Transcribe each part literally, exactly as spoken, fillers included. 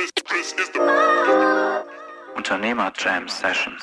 Unternehmer Jam Sessions.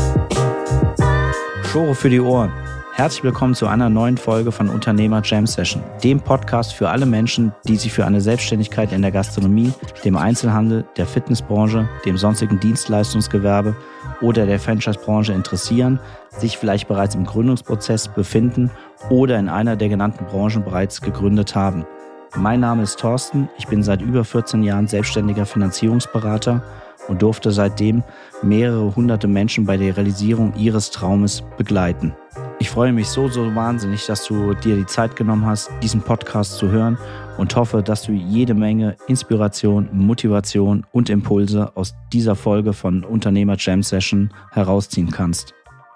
Schore für die Ohren. Herzlich willkommen zu einer neuen Folge von Unternehmer Jam Session, dem Podcast für alle Menschen, die sich für eine Selbstständigkeit in der Gastronomie, dem Einzelhandel, der Fitnessbranche, dem sonstigen Dienstleistungsgewerbe oder der Franchise-Branche interessieren, sich vielleicht bereits im Gründungsprozess befinden oder in einer der genannten Branchen bereits gegründet haben. Mein Name ist Thorsten, ich bin seit über vierzehn Jahren selbstständiger Finanzierungsberater und durfte seitdem mehrere hunderte Menschen bei der Realisierung ihres Traumes begleiten. Ich freue mich so, so wahnsinnig, dass du dir die Zeit genommen hast, diesen Podcast zu hören und hoffe, dass du jede Menge Inspiration, Motivation und Impulse aus dieser Folge von Unternehmer Jam Session herausziehen kannst.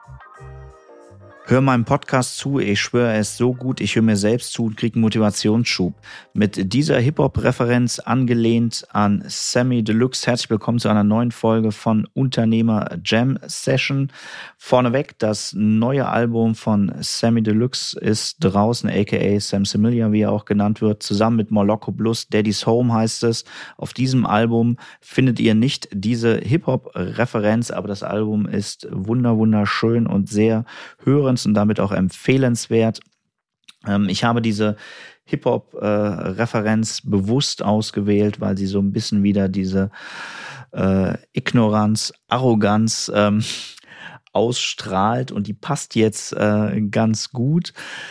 Hör meinem Podcast zu, ich schwöre, er ist so gut, ich höre mir selbst zu und kriege einen Motivationsschub. Mit dieser Hip-Hop-Referenz angelehnt an Samy Deluxe, herzlich willkommen zu einer neuen Folge von Unternehmer Jam Session. Vorneweg, das neue Album von Samy Deluxe ist draußen, aka Sam Similia, wie er auch genannt wird, zusammen mit Moloko Plus, Daddy's Home heißt es. Auf diesem Album findet ihr nicht diese Hip-Hop-Referenz, aber das Album ist wunder wunderschön und sehr hörend und damit auch empfehlenswert. Ich habe diese Hip-Hop-Referenz bewusst ausgewählt, weil sie so ein bisschen wieder diese äh, Ignoranz, Arroganz ähm, ausstrahlt und die passt jetzt äh, ganz gut,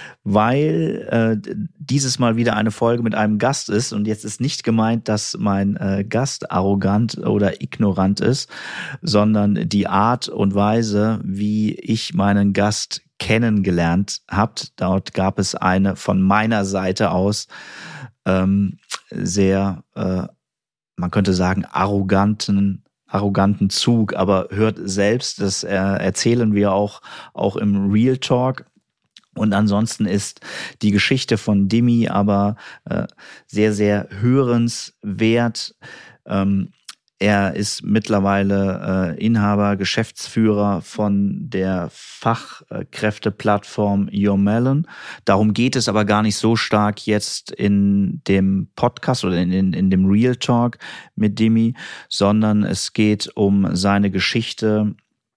weil äh, dieses Mal wieder eine Folge mit einem Gast ist und jetzt ist nicht gemeint, dass mein äh, Gast arrogant oder ignorant ist, sondern die Art und Weise, wie ich meinen Gast kennengelernt habt. Dort gab es eine von meiner Seite aus ähm, sehr, äh, man könnte sagen, arroganten arroganten Zug, aber hört selbst, das äh, erzählen wir auch, auch im Real Talk. Und ansonsten ist die Geschichte von Dimi aber äh, sehr, sehr hörenswert. Ähm, er ist mittlerweile äh, Inhaber, Geschäftsführer von der Fachkräfteplattform Your Melon. Darum geht es aber gar nicht so stark jetzt in dem Podcast oder in, in, in dem Real Talk mit Dimi, sondern es geht um seine Geschichte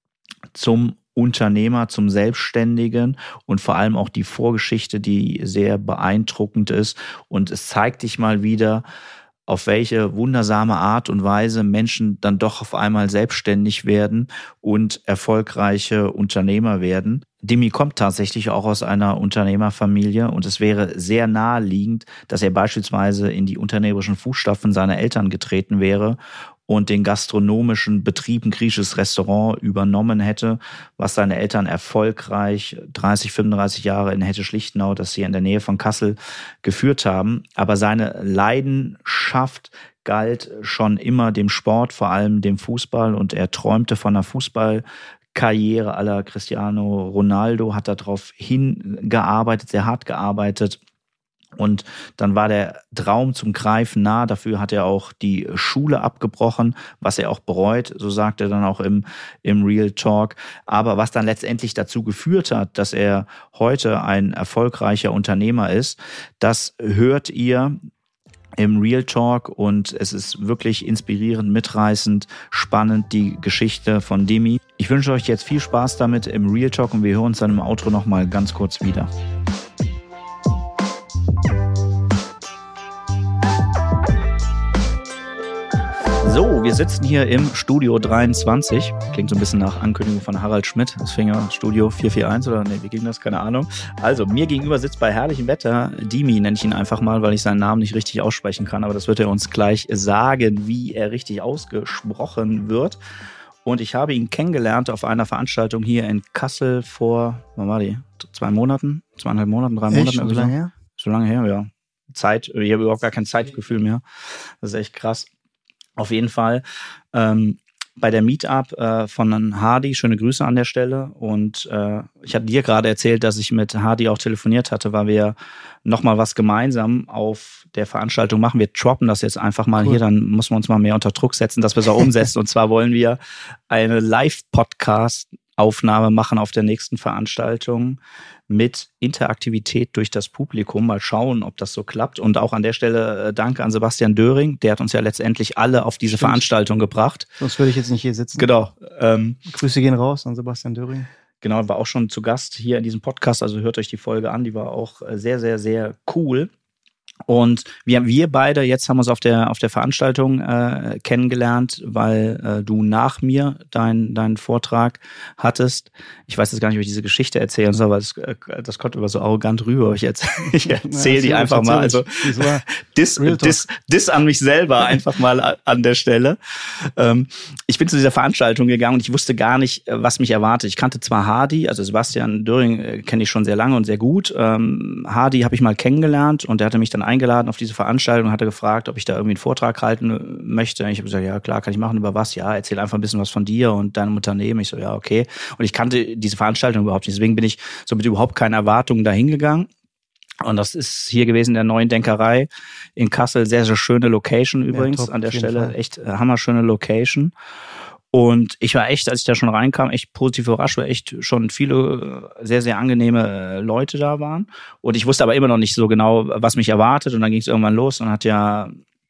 zum Unternehmer, zum Selbstständigen und vor allem auch die Vorgeschichte, die sehr beeindruckend ist. Und es zeigt dich mal wieder, auf welche wundersame Art und Weise Menschen dann doch auf einmal selbstständig werden und erfolgreiche Unternehmer werden. Dimi kommt tatsächlich auch aus einer Unternehmerfamilie und es wäre sehr naheliegend, dass er beispielsweise in die unternehmerischen Fußstapfen seiner Eltern getreten wäre und den gastronomischen Betrieb, ein griechisches Restaurant, übernommen hätte, was seine Eltern erfolgreich dreißig, fünfunddreißig Jahre in Hettich-Lichtenau, das hier in der Nähe von Kassel, geführt haben. Aber seine Leidenschaft galt schon immer dem Sport, vor allem dem Fußball, und er träumte von einer Fußballkarriere à la Cristiano Ronaldo, hat darauf hingearbeitet, sehr hart gearbeitet. Und dann war der Traum zum Greifen nah. Dafür hat er auch die Schule abgebrochen, was er auch bereut, so sagt er dann auch im, im Real Talk. Aber was dann letztendlich dazu geführt hat, dass er heute ein erfolgreicher Unternehmer ist, das hört ihr im Real Talk und es ist wirklich inspirierend, mitreißend, spannend, die Geschichte von Dimi. Ich wünsche euch jetzt viel Spaß damit im Real Talk und wir hören uns dann im Outro nochmal ganz kurz wieder. So, wir sitzen hier im Studio dreiundzwanzig. Klingt so ein bisschen nach Ankündigung von Harald Schmidt. Das fing ja Studio vier vier eins oder nee, wie ging das? Keine Ahnung. Also, mir gegenüber sitzt bei herrlichem Wetter Dimi, nenne ich ihn einfach mal, weil ich seinen Namen nicht richtig aussprechen kann. Aber das wird er uns gleich sagen, wie er richtig ausgesprochen wird. Und ich habe ihn kennengelernt auf einer Veranstaltung hier in Kassel vor, wann war die? Zwei Monaten? Zweieinhalb Monaten? Drei Monaten? Echt? So lange her? So lange her, ja. Zeit, ich habe überhaupt gar kein Zeitgefühl mehr. Das ist echt krass. Auf jeden Fall ähm, bei der Meetup äh, von Hardy, schöne Grüße an der Stelle. Und äh, ich hatte dir gerade erzählt, dass ich mit Hardy auch telefoniert hatte, weil wir nochmal was gemeinsam auf der Veranstaltung machen. Wir droppen das jetzt einfach mal cool. Hier, dann muss man uns mal mehr unter Druck setzen, dass wir es auch umsetzen. Und zwar wollen wir eine Live-Podcast Aufnahme machen auf der nächsten Veranstaltung mit Interaktivität durch das Publikum. Mal schauen, ob das so klappt. Und auch an der Stelle äh, danke an Sebastian Döring. Der hat uns ja letztendlich alle auf diese Stimmt. Veranstaltung gebracht. Sonst würde ich jetzt nicht hier sitzen. Genau. Ähm, Grüße gehen raus an Sebastian Döring. Genau, war auch schon zu Gast hier in diesem Podcast. Also hört euch die Folge an. Die war auch sehr, sehr, sehr cool. Und wir, wir beide, jetzt haben wir uns auf der, auf der Veranstaltung äh, kennengelernt, weil äh, du nach mir deinen deinen Vortrag hattest. Ich weiß jetzt gar nicht, ob ich diese Geschichte erzählen soll, weil das, äh, das kommt immer so arrogant rüber. Ich erzähle ich erzähl die einfach mal. Also Diss, Diss, Diss an mich selber einfach mal an der Stelle. Ähm, ich bin zu dieser Veranstaltung gegangen und ich wusste gar nicht, was mich erwartet. Ich kannte zwar Hardy, also Sebastian Döring äh, kenne ich schon sehr lange und sehr gut. Ähm, Hardy habe ich mal kennengelernt und der hatte mich dann eingeladen auf diese Veranstaltung und hatte gefragt, ob ich da irgendwie einen Vortrag halten möchte. Ich habe gesagt, ja klar, kann ich machen. Über was? Ja, erzähl einfach ein bisschen was von dir und deinem Unternehmen. Ich so, ja, okay. Und ich kannte diese Veranstaltung überhaupt nicht. Deswegen bin ich so mit überhaupt keinen Erwartungen da hingegangen. Und das ist hier gewesen in der Neuen Denkerei in Kassel. Sehr, sehr schöne Location übrigens, ja, top, an der Stelle. Fall. Echt äh, hammerschöne Location. Und ich war echt, als ich da schon reinkam, echt positiv überrascht, weil echt schon viele sehr, sehr angenehme Leute da waren. Und ich wusste aber immer noch nicht so genau, was mich erwartet. Und dann ging es irgendwann los und hat ja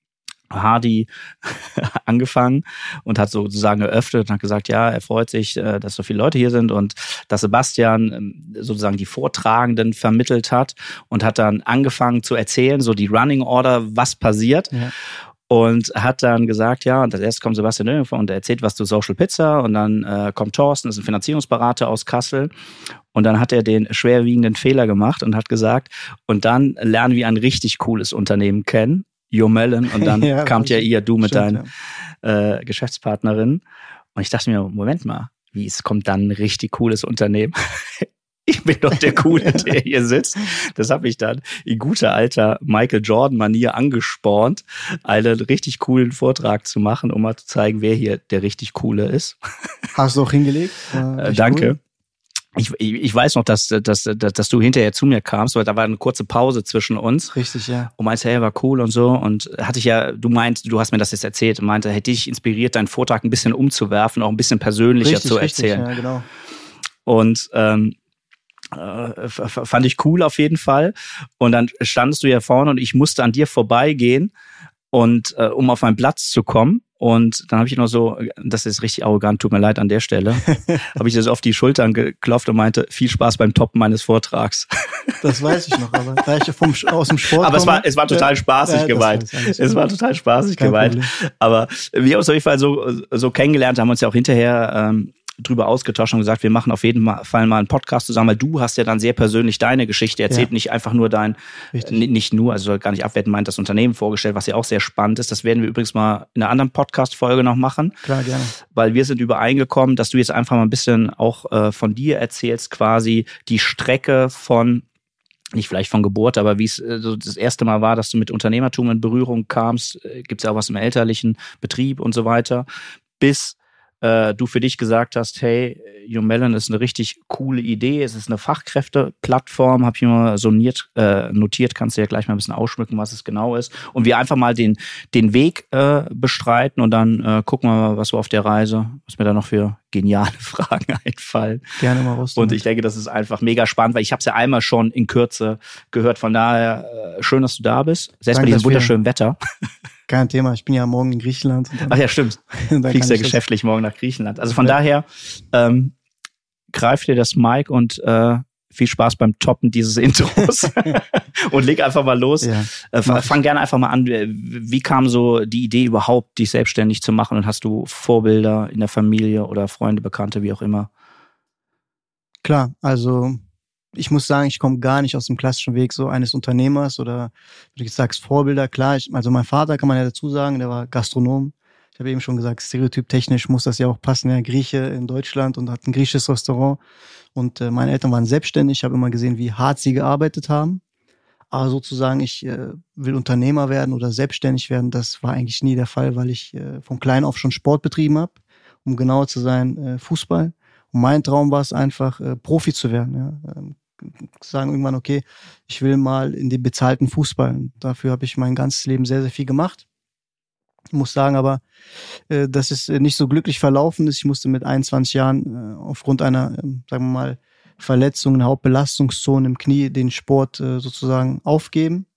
Hardy angefangen und hat sozusagen eröffnet und hat gesagt, ja, er freut sich, dass so viele Leute hier sind und dass Sebastian sozusagen die Vortragenden vermittelt hat und hat dann angefangen zu erzählen, so die Running Order, was passiert. Ja. Und hat dann gesagt, ja, und als erstes kommt Sebastian Döring und er erzählt was zu Social Pizza und dann äh, kommt Thorsten, das ist ein Finanzierungsberater aus Kassel und dann hat er den schwerwiegenden Fehler gemacht und hat gesagt, und dann lernen wir ein richtig cooles Unternehmen kennen, Your Melon, und dann ja, kamt ja ihr, du mit deiner ja. äh, Geschäftspartnerin und ich dachte mir, Moment mal, wie, es kommt dann ein richtig cooles Unternehmen? Ich bin doch der Coole, der hier sitzt. Das habe ich dann in guter alter Michael Jordan-Manier angespornt, einen richtig coolen Vortrag zu machen, um mal zu zeigen, wer hier der richtig Coole ist. Hast du auch hingelegt? Äh, danke. Cool. Ich, ich weiß noch, dass, dass, dass, dass du hinterher zu mir kamst, weil da war eine kurze Pause zwischen uns. Richtig, ja. Und meinte, hey, war cool und so. Und hatte ich ja, du meint, du hast mir das jetzt erzählt und meinte, hätte dich inspiriert, deinen Vortrag ein bisschen umzuwerfen, auch ein bisschen persönlicher richtig, zu erzählen. Richtig, ja, genau. Und ähm, Äh, fand ich cool auf jeden Fall. Und dann standest du ja vorne und ich musste an dir vorbeigehen, und äh, um auf meinen Platz zu kommen. Und dann habe ich noch so, das ist richtig arrogant, tut mir leid an der Stelle, habe ich dir so auf die Schultern geklopft und meinte, viel Spaß beim Toppen meines Vortrags. Das weiß ich noch, aber da ich vom, aus dem Sport Aber komme, es war, es war total spaßig ja, gemeint. Es war total spaßig Kein gemeint. Problem. Aber wir haben uns auf jeden Fall so, so kennengelernt, haben uns ja auch hinterher ähm, drüber ausgetauscht und gesagt, wir machen auf jeden Fall mal einen Podcast zusammen, weil du hast ja dann sehr persönlich deine Geschichte erzählt, ja. nicht einfach nur dein, Richtig. nicht nur, also soll gar nicht abwerten, meint das Unternehmen vorgestellt, was ja auch sehr spannend ist. Das werden wir übrigens mal in einer anderen Podcast-Folge noch machen. Klar, gerne. Weil wir sind übereingekommen, dass du jetzt einfach mal ein bisschen auch äh, von dir erzählst, quasi die Strecke von, nicht vielleicht von Geburt, aber wie es äh, so das erste Mal war, dass du mit Unternehmertum in Berührung kamst, äh, gibt es ja auch was im elterlichen Betrieb und so weiter, bis du für dich gesagt hast, hey, Your Melon ist eine richtig coole Idee, es ist eine Fachkräfteplattform, habe ich mir so notiert, äh, notiert, kannst du ja gleich mal ein bisschen ausschmücken, was es genau ist. Und wir einfach mal den, den Weg äh, bestreiten und dann äh, gucken wir mal, was wir auf der Reise, was mir da noch für geniale Fragen einfallen. Gerne mal raus. Und ich denke, das ist einfach mega spannend, weil ich habe es ja einmal schon in Kürze gehört. Von daher, äh, schön, dass du da bist. Selbst bei diesem wunderschönen Wetter. Kein Thema, ich bin ja morgen in Griechenland. Ach ja, stimmt. Du fliegst ja geschäftlich morgen nach Griechenland. Also von ja. daher, ähm, greif dir das Mic und äh, viel Spaß beim Toppen dieses Intros. Und leg einfach mal los. Ja, äh, fang gerne einfach mal an. Wie kam so die Idee überhaupt, dich selbstständig zu machen? Und hast du Vorbilder in der Familie oder Freunde, Bekannte, wie auch immer? Klar, also ich muss sagen, ich komme gar nicht aus dem klassischen Weg so eines Unternehmers oder, wie du jetzt sagst, Vorbilder. Klar, ich, also mein Vater kann man ja dazu sagen, der war Gastronom. Ich habe eben schon gesagt, stereotyptechnisch muss das ja auch passen. Er Grieche in Deutschland und hat ein griechisches Restaurant. Und äh, meine Eltern waren selbstständig. Ich habe immer gesehen, wie hart sie gearbeitet haben. Aber sozusagen, ich äh, will Unternehmer werden oder selbstständig werden, das war eigentlich nie der Fall, weil ich äh, von klein auf schon Sport betrieben habe. Um genauer zu sein, äh, Fußball. Und mein Traum war es einfach, äh, Profi zu werden. Ja. Ähm, sagen irgendwann, okay, ich will mal in den bezahlten Fußball. Und dafür habe ich mein ganzes Leben sehr, sehr viel gemacht. Ich muss sagen aber, äh, dass es nicht so glücklich verlaufen ist. Ich musste mit einundzwanzig Jahren äh, aufgrund einer, äh, sagen wir mal, Verletzung, einer Hauptbelastungszone im Knie den Sport äh, sozusagen aufgeben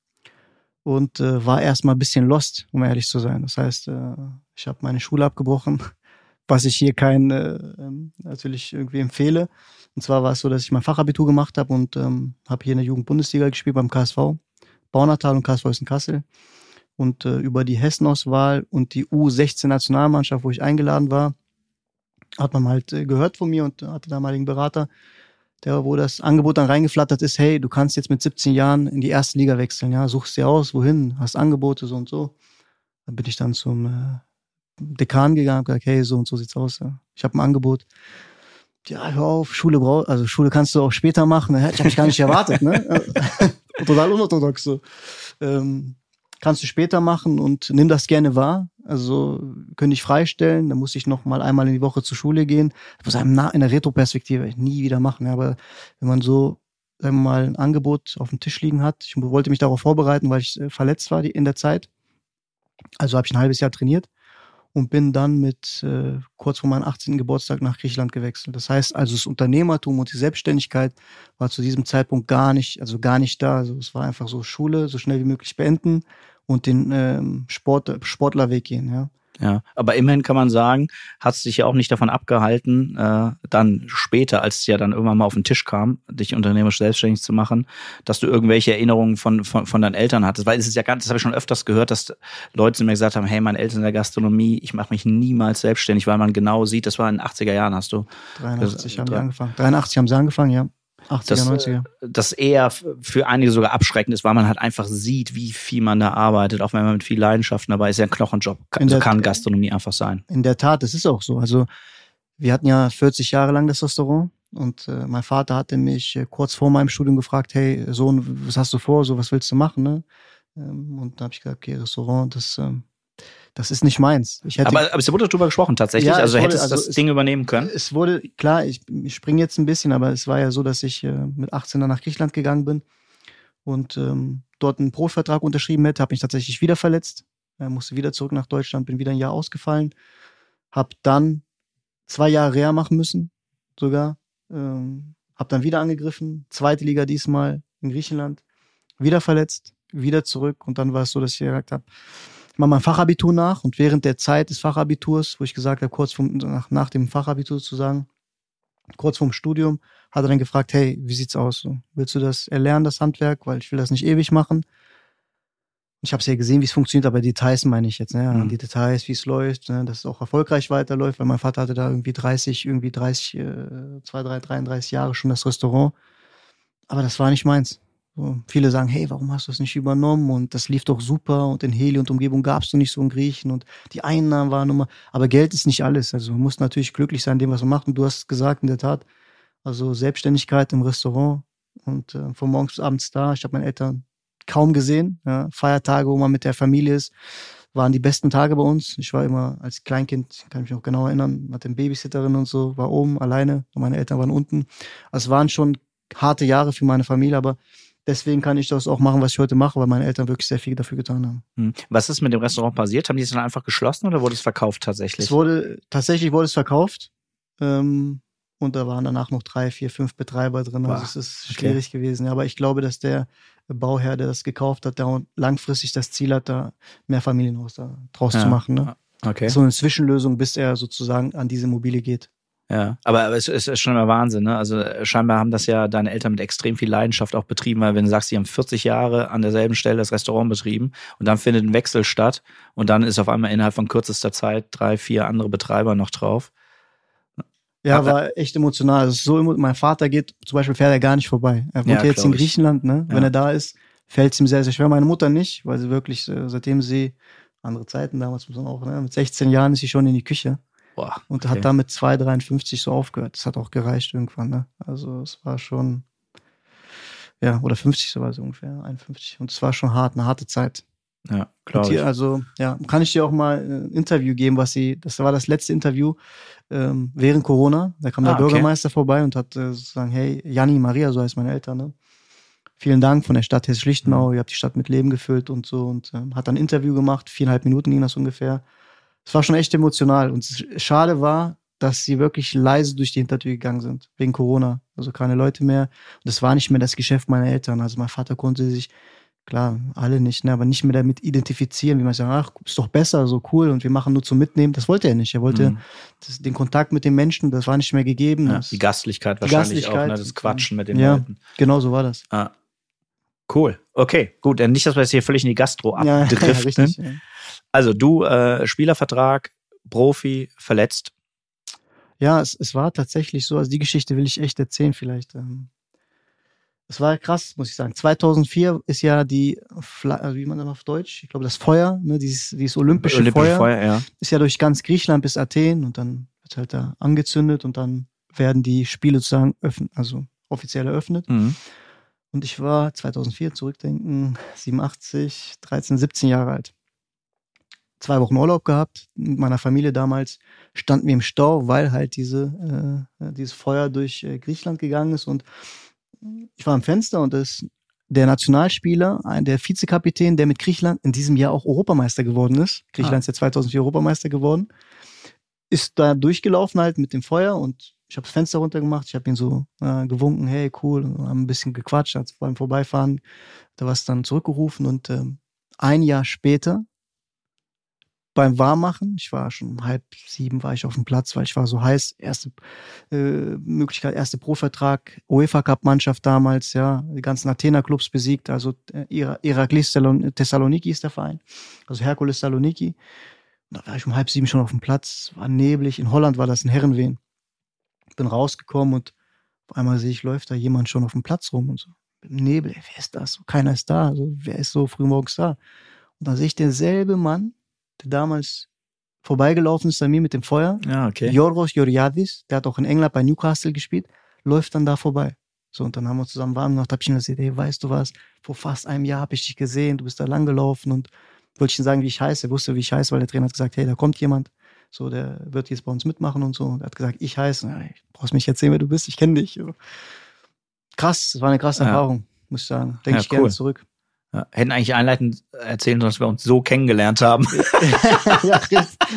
und äh, war erstmal ein bisschen lost, um ehrlich zu sein. Das heißt, äh, ich habe meine Schule abgebrochen, was ich hier kein äh, natürlich irgendwie empfehle. Und zwar war es so, dass ich mein Fachabitur gemacht habe und ähm, habe hier in der Jugendbundesliga gespielt beim K S V, Baunatal und K S V Hessen-Kassel. Und äh, über die Hessenauswahl und die U sechzehn Nationalmannschaft, wo ich eingeladen war, hat man halt äh, gehört von mir und hatte damaligen Berater, der, wo das Angebot dann reingeflattert ist, hey, du kannst jetzt mit siebzehn Jahren in die erste Liga wechseln, ja, suchst dir aus, wohin, hast Angebote, so und so. Dann bin ich dann zum äh, Dekan gegangen und gesagt, hey, so und so sieht's aus, ja. Ich habe ein Angebot. Ja, hör auf, Schule brauch, also Schule kannst du auch später machen. Ich habe mich gar nicht erwartet, ne? Total unorthodox so. Ähm, kannst du später machen und nimm das gerne wahr. Also können dich freistellen, dann muss ich noch mal einmal in die Woche zur Schule gehen. Das muss einem in der Retroperspektive nie wieder machen. Ja, aber wenn man so, sagen wir mal, ein Angebot auf dem Tisch liegen hat, ich wollte mich darauf vorbereiten, weil ich äh, verletzt war die, in der Zeit. Also habe ich ein halbes Jahr trainiert und bin dann mit äh, kurz vor meinem achtzehnten Geburtstag nach Griechenland gewechselt. Das heißt also, das Unternehmertum und die Selbstständigkeit war zu diesem Zeitpunkt gar nicht, also gar nicht da. Also es war einfach so Schule so schnell wie möglich beenden und den ähm, Sport, Sportlerweg gehen, ja. Ja, aber immerhin kann man sagen, hat es dich ja auch nicht davon abgehalten, äh, dann später, als es ja dann irgendwann mal auf den Tisch kam, dich unternehmerisch selbstständig zu machen, dass du irgendwelche Erinnerungen von von, von deinen Eltern hattest. Weil es ist ja ganz, das habe ich schon öfters gehört, dass Leute zu mir gesagt haben, hey, meine Eltern in der Gastronomie, ich mache mich niemals selbstständig, weil man genau sieht, das war in den achtziger Jahren, hast du. dreiundachtzig haben die angefangen. dreiundachtzig haben sie angefangen, ja. achtziger, neunziger. Das eher für einige sogar abschreckend ist, weil man halt einfach sieht, wie viel man da arbeitet, auch wenn man mit viel Leidenschaft dabei ist. Ja ein Knochenjob. So der, kann Gastronomie einfach sein. In der Tat, das ist auch so. Also wir hatten ja vierzig Jahre lang das Restaurant und äh, mein Vater hatte mich äh, kurz vor meinem Studium gefragt, hey Sohn, was hast du vor, so was willst du machen? Ne? Ähm, und da habe ich gesagt, okay, Restaurant, das ähm, das ist nicht meins. Ich hätte, aber, aber es wurde darüber gesprochen tatsächlich, ja, also wurde, hättest du also das es, Ding übernehmen können? Es wurde, klar, ich, ich springe jetzt ein bisschen, aber es war ja so, dass ich äh, mit achtzehn dann nach Griechenland gegangen bin und ähm, dort einen Profivertrag unterschrieben hätte, habe mich tatsächlich wieder verletzt, äh, musste wieder zurück nach Deutschland, bin wieder ein Jahr ausgefallen, habe dann zwei Jahre Reha machen müssen, sogar, ähm, habe dann wieder angegriffen, zweite Liga diesmal in Griechenland, wieder verletzt, wieder zurück und dann war es so, dass ich gesagt habe, ich mache mein Fachabitur nach und während der Zeit des Fachabiturs, wo ich gesagt habe, kurz vom, nach, nach dem Fachabitur zu sagen, kurz vorm Studium, hat er dann gefragt, hey, wie sieht's aus? So, willst du das erlernen, das Handwerk? Weil ich will das nicht ewig machen. Ich habe es ja gesehen, wie es funktioniert, aber Details meine ich jetzt, ne? Ja, mhm. Die Details, wie es läuft, ne? Dass es auch erfolgreich weiterläuft, weil mein Vater hatte da irgendwie dreißig, irgendwie dreißig, äh, zwei, drei, dreiunddreißig Jahre schon das Restaurant. Aber das war nicht meins. So, viele sagen, hey, warum hast du es nicht übernommen? Und das lief doch super und in Heli und Umgebung gab es doch nicht so in Griechen und die Einnahmen waren immer, aber Geld ist nicht alles. Also man muss natürlich glücklich sein, dem, was man macht. Und du hast es gesagt, in der Tat, also Selbstständigkeit im Restaurant und äh, von morgens bis abends da. Ich habe meine Eltern kaum gesehen. Ja. Feiertage, wo man mit der Familie ist, waren die besten Tage bei uns. Ich war immer als Kleinkind, kann mich noch genau erinnern, hatte eine Babysitterin und so, war oben alleine und meine Eltern waren unten. Also es waren schon harte Jahre für meine Familie, aber deswegen kann ich das auch machen, was ich heute mache, weil meine Eltern wirklich sehr viel dafür getan haben. Was ist mit dem Restaurant passiert? Haben die es dann einfach geschlossen oder wurde es verkauft tatsächlich? Es wurde, tatsächlich wurde es verkauft. Ähm, und da waren danach noch drei, vier, fünf Betreiber drin. Also wow. Es ist schwierig okay. gewesen. Aber ich glaube, dass der Bauherr, der das gekauft hat, der langfristig das Ziel hat, da mehr Familienhaus da draus ja. zu machen. Ne? Okay. So eine Zwischenlösung, bis er sozusagen an diese Immobilie geht. Ja, aber es ist schon immer Wahnsinn, ne? Also scheinbar haben das ja deine Eltern mit extrem viel Leidenschaft auch betrieben, weil wenn du sagst, die haben vierzig Jahre an derselben Stelle das Restaurant betrieben und dann findet ein Wechsel statt und dann ist auf einmal innerhalb von kürzester Zeit drei, vier andere Betreiber noch drauf. Ja, aber war echt emotional. Also so, mein Vater geht, zum Beispiel fährt er gar nicht vorbei. Er wohnt ja, jetzt in Griechenland, ne? Ja. Wenn er da ist, fällt es ihm sehr, sehr schwer. Meine Mutter nicht, weil sie wirklich, seitdem sie, andere Zeiten damals muss man auch, ne? Mit sechzehn Jahren ist sie schon in die Küche. Boah, okay. Und hat dann mit zwei Komma dreiundfünfzig so aufgehört. Das hat auch gereicht irgendwann, ne? Also es war schon, ja, oder fünfzig sogar so ungefähr, einundfünfzig. Und es war schon hart, eine harte Zeit. Ja, glaube ich. Also, ja, kann ich dir auch mal ein Interview geben, was sie, das war das letzte Interview ähm, während Corona. Da kam ah, der Bürgermeister okay. vorbei und hat äh, sozusagen, hey, Janni, Maria, so heißt meine Eltern, ne? vielen Dank von der Stadt Hesse-Lichtenau, ihr habt die Stadt mit Leben gefüllt und so und ähm, hat dann ein Interview gemacht, viereinhalb Minuten ging das ungefähr. Es war schon echt emotional und schade war, dass sie wirklich leise durch die Hintertür gegangen sind, wegen Corona, also keine Leute mehr und das war nicht mehr das Geschäft meiner Eltern, also mein Vater konnte sich, klar, alle nicht, ne, aber nicht mehr damit identifizieren, wie man sagt, ach, ist doch besser, so cool und wir machen nur zum Mitnehmen, das wollte er nicht, er wollte Mhm. das, den Kontakt mit den Menschen, das war nicht mehr gegeben. Ja, Das, die Gastlichkeit die wahrscheinlich auch, Gastlichkeit. ne? Das Quatschen mit den Ja. Leuten. genau so war das. Ah. Cool, okay, gut. Nicht, dass wir jetzt hier völlig in die Gastro Ja, abdriften. richtig. Ja. Also du, äh, Spielervertrag, Profi, verletzt. Ja, es, es war tatsächlich so, also die Geschichte will ich echt erzählen vielleicht. Ähm, es war krass, muss ich sagen. zweitausendvier ist ja die, Fla also wie man das auf Deutsch, ich glaube das Feuer, ne, dieses, dieses olympische, Olympische Feuer, Feuer, ja. ist ja durch ganz Griechenland bis Athen und dann wird halt da angezündet und dann werden die Spiele sozusagen öffnen, also offiziell eröffnet. Mhm. Und ich war zweitausendvier, zurückdenken, siebenundachtzig, dreizehn, siebzehn Jahre alt. Zwei Wochen Urlaub gehabt mit meiner Familie damals, standen wir im Stau, weil halt diese, äh, dieses Feuer durch äh, Griechenland gegangen ist und ich war am Fenster und das, der Nationalspieler, ein, der Vizekapitän, der mit Griechenland in diesem Jahr auch Europameister geworden ist, Griechenland Ah. ist ja zweitausendvier Europameister geworden, ist da durchgelaufen halt mit dem Feuer und ich habe das Fenster runtergemacht, ich habe ihn so äh, gewunken, hey, cool, und haben ein bisschen gequatscht, hat beim Vorbeifahren, da war es dann zurückgerufen und ähm, ein Jahr später beim Warmmachen, ich war schon um halb sieben, war ich auf dem Platz, weil ich war so heiß, erste äh, Möglichkeit, erste Pro-Vertrag, UEFA-Cup-Mannschaft damals, ja, die ganzen Athener-Clubs besiegt, also äh, Iraklis Thessaloniki ist der Verein, also Herkules Saloniki. Da war ich um halb sieben schon auf dem Platz, war neblig, in Holland war das ein Herrenwehen. Bin rausgekommen und auf einmal sehe ich, läuft da jemand schon auf dem Platz rum und so. Im Nebel, ey, wer ist das? Keiner ist da, also wer ist so früh morgens da? Und dann sehe ich derselbe Mann, der damals vorbeigelaufen ist an mir mit dem Feuer, Ja, okay. Yorgos Georgiadis, der hat auch in England bei Newcastle gespielt, läuft dann da vorbei. So, und dann haben wir uns zusammen warm gemacht, hab ich ihm gesagt, hey, weißt du was, vor fast einem Jahr habe ich dich gesehen, du bist da lang gelaufen und wollte ich ihm sagen, wie ich heiße. Er wusste, wie ich heiße, weil der Trainer hat gesagt, hey, da kommt jemand, so, der wird jetzt bei uns mitmachen und so. Und er hat gesagt, ich heiße, ja, ich brauchst mich erzählen, wer du bist, ich kenne dich. So. Krass, das war eine krasse Ja. Erfahrung, muss ich sagen. Denke Ja, ich gerne cool. zurück. Ja. Hätten eigentlich einleitend erzählen sollen, dass wir uns so kennengelernt haben. ja, das,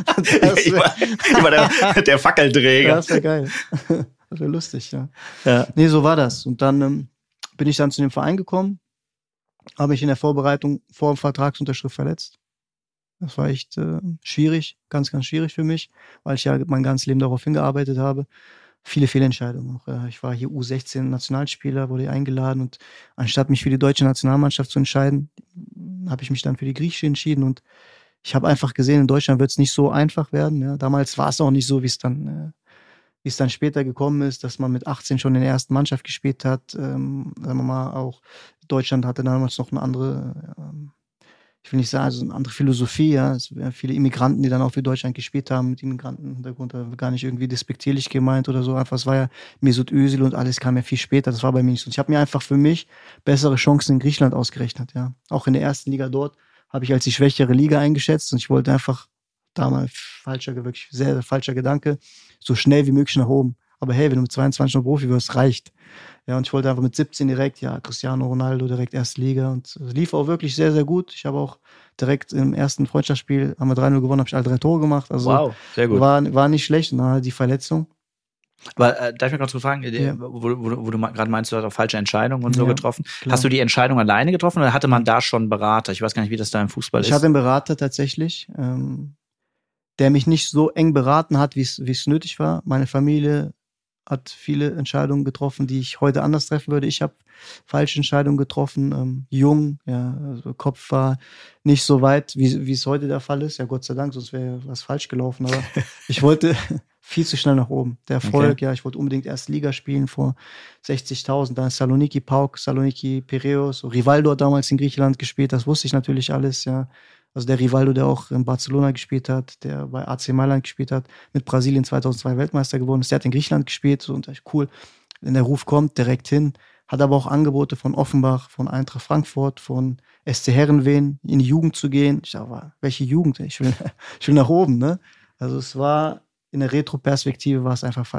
ich war, ich war der, der Fackelträger. das wäre geil. Das wäre lustig, ja. Ja. Nee, so war das. Und dann ähm, bin ich dann zu dem Verein gekommen, habe mich in der Vorbereitung vor dem Vertragsunterschrift verletzt. Das war echt äh, schwierig, ganz, ganz schwierig für mich, weil ich ja mein ganzes Leben darauf hingearbeitet habe. Viele Fehlentscheidungen. Auch, äh, ich war hier U sechzehn Nationalspieler, wurde eingeladen und anstatt mich für die deutsche Nationalmannschaft zu entscheiden, habe ich mich dann für die griechische entschieden und ich habe einfach gesehen, in Deutschland wird es nicht so einfach werden. Ja. Damals war es auch nicht so, wie es dann, äh, wie es dann später gekommen ist, dass man mit achtzehn schon in der ersten Mannschaft gespielt hat. Ähm, sagen wir mal auch, Deutschland hatte damals noch eine andere, ähm, ich will nicht sagen, also eine andere Philosophie, ja. Es waren viele Immigranten, die dann auch für Deutschland gespielt haben, mit Immigrantenhintergrund, da gar nicht irgendwie despektierlich gemeint oder so. Einfach, es war ja Mesut Özil und alles kam ja viel später. Das war bei mir nicht so. Ich habe mir einfach für mich bessere Chancen in Griechenland ausgerechnet, ja. Auch in der ersten Liga dort habe ich als die schwächere Liga eingeschätzt und ich wollte einfach damals falscher, wirklich sehr, sehr falscher Gedanke, so schnell wie möglich nach oben. Aber hey, wenn du mit zweiundzwanzig noch Profi wirst, reicht. Ja, und ich wollte einfach mit siebzehn direkt, ja, Cristiano Ronaldo direkt erste Liga und es lief auch wirklich sehr, sehr gut. Ich habe auch direkt im ersten Freundschaftsspiel, haben wir drei null gewonnen, habe ich alle drei Tore gemacht. Also Wow, sehr gut. War, war nicht schlecht und dann halt die Verletzung. Aber äh, darf ich mal ganz kurz fragen, Ja. wo, wo, wo du gerade meinst, du hast auch falsche Entscheidungen und so Ja, getroffen. klar. Hast du die Entscheidung alleine getroffen oder hatte man da schon einen Berater? Ich weiß gar nicht, wie das da im Fußball Ich ist. hatte einen Berater tatsächlich, ähm, der mich nicht so eng beraten hat, wie es wie es nötig war. Meine Familie hat viele Entscheidungen getroffen, die ich heute anders treffen würde. Ich habe falsche Entscheidungen getroffen, ähm, jung, ja, also Kopf war nicht so weit, wie wie es heute der Fall ist. Ja, Gott sei Dank, sonst wäre was falsch gelaufen. Aber ich wollte viel zu schnell nach oben. Der Erfolg, Okay. ja, ich wollte unbedingt erst Liga spielen vor sechzigtausend. Dann Saloniki, Pauk, Saloniki, Piraeus. Rivaldo hat damals in Griechenland gespielt, das wusste ich natürlich alles, ja. Also der Rivaldo, der auch in Barcelona gespielt hat, der bei A C Mailand gespielt hat, mit Brasilien zweitausendzwei Weltmeister geworden ist, der hat in Griechenland gespielt, so, und dachte ich, cool, wenn der Ruf kommt, direkt hin. Hat aber auch Angebote von Offenbach, von Eintracht Frankfurt, von S C Herrenwehen, in die Jugend zu gehen. Ich dachte, welche Jugend? Ich will, ich will nach oben, ne? Also es war, in der Retro-Perspektive war es einfach falsch.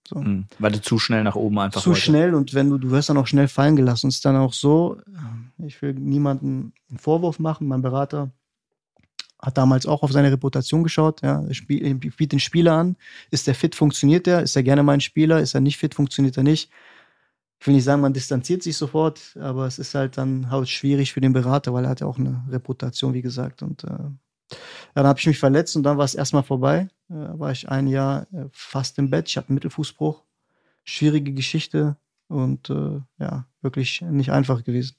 So. Mhm. Weil du zu schnell nach oben einfach Zu wollte. schnell und wenn du, du wirst dann auch schnell fallen gelassen. Und es ist dann auch so, ich will niemandem einen Vorwurf machen, mein Berater hat damals auch auf seine Reputation geschaut, ja, er spiel, er bietet den Spieler an, ist er fit, funktioniert er, ist er gerne mein Spieler, ist er nicht fit, funktioniert er nicht. Ich will nicht sagen, man distanziert sich sofort, aber es ist halt dann halt schwierig für den Berater, weil er hat ja auch eine Reputation, wie gesagt. Und äh, ja, dann habe ich mich verletzt und dann war es erstmal vorbei. Äh, war ich ein Jahr äh, fast im Bett, ich habe einen Mittelfußbruch, schwierige Geschichte und äh, ja, wirklich nicht einfach gewesen.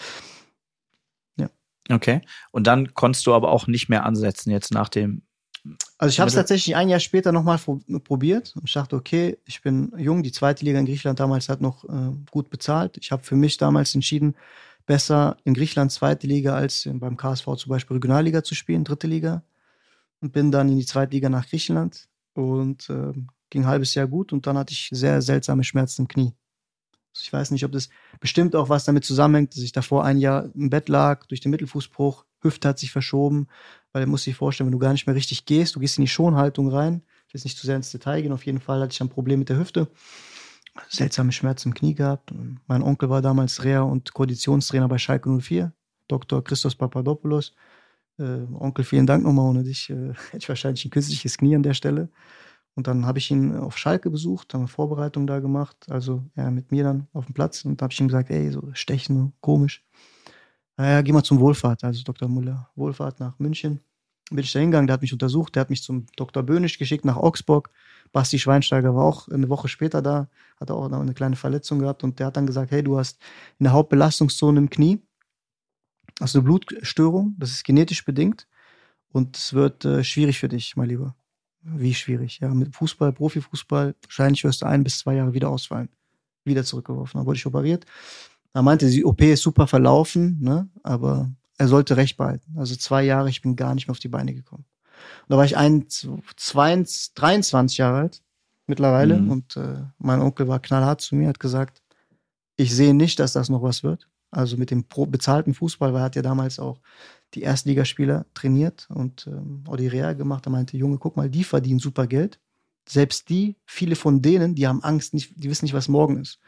Okay. Und dann konntest du aber auch nicht mehr ansetzen jetzt nach dem. Also ich habe es Mittel- tatsächlich ein Jahr später nochmal probiert und ich dachte, okay, ich bin jung, die zweite Liga in Griechenland damals hat noch äh, gut bezahlt. Ich habe für mich damals entschieden, besser in Griechenland zweite Liga als in, beim K S V zum Beispiel Regionalliga zu spielen, dritte Liga. Und bin dann in die zweite Liga nach Griechenland und äh, ging ein halbes Jahr gut und dann hatte ich sehr seltsame Schmerzen im Knie. Also ich weiß nicht, ob das bestimmt auch was damit zusammenhängt, dass ich davor ein Jahr im Bett lag, durch den Mittelfußbruch, Hüfte hat sich verschoben, weil du musst dir vorstellen, wenn du gar nicht mehr richtig gehst, du gehst in die Schonhaltung rein, ich will jetzt nicht zu sehr ins Detail gehen, auf jeden Fall hatte ich ein Problem mit der Hüfte, seltsame Schmerzen im Knie gehabt. Und mein Onkel war damals Reha- und Konditionstrainer bei Schalke null vier, Doktor Christos Papadopoulos. Äh, Onkel, vielen Dank nochmal, ohne dich äh, hätte ich wahrscheinlich ein künstliches Knie an der Stelle. Und dann habe ich ihn auf Schalke besucht, haben eine Vorbereitung da gemacht, also er mit mir dann auf dem Platz. Und da habe ich ihm gesagt, ey, so Stechen, komisch. Naja, geh mal zum Wohlfahrt, also Doktor Müller, Wohlfahrt nach München. Bin ich da hingegangen, der hat mich untersucht, der hat mich zum Doktor Böhnisch geschickt nach Augsburg. Basti Schweinsteiger war auch eine Woche später da, hat auch noch eine kleine Verletzung gehabt und der hat dann gesagt, hey, du hast eine Hauptbelastungszone im Knie, hast eine Blutstörung, das ist genetisch bedingt und es wird äh, schwierig für dich, mein Lieber. Wie schwierig, ja. Mit Fußball, Profifußball, wahrscheinlich wirst du ein bis zwei Jahre wieder ausfallen. Wieder zurückgeworfen. Dann wurde ich operiert. Da meinte sie, die O P ist super verlaufen, ne? Aber er sollte Recht behalten. Also zwei Jahre, ich bin gar nicht mehr auf die Beine gekommen. Und da war ich ein, zwei, dreiundzwanzig Jahre alt mittlerweile Mhm. und äh, mein Onkel war knallhart zu mir, hat gesagt, ich sehe nicht, dass das noch was wird. Also mit dem pro bezahlten Fußball, weil er hat ja damals auch die Erstligaspieler trainiert und ähm, auch die Reha gemacht. Er meinte, Junge, guck mal, die verdienen super Geld. Selbst die, viele von denen, die haben Angst, nicht, die wissen nicht, was morgen ist.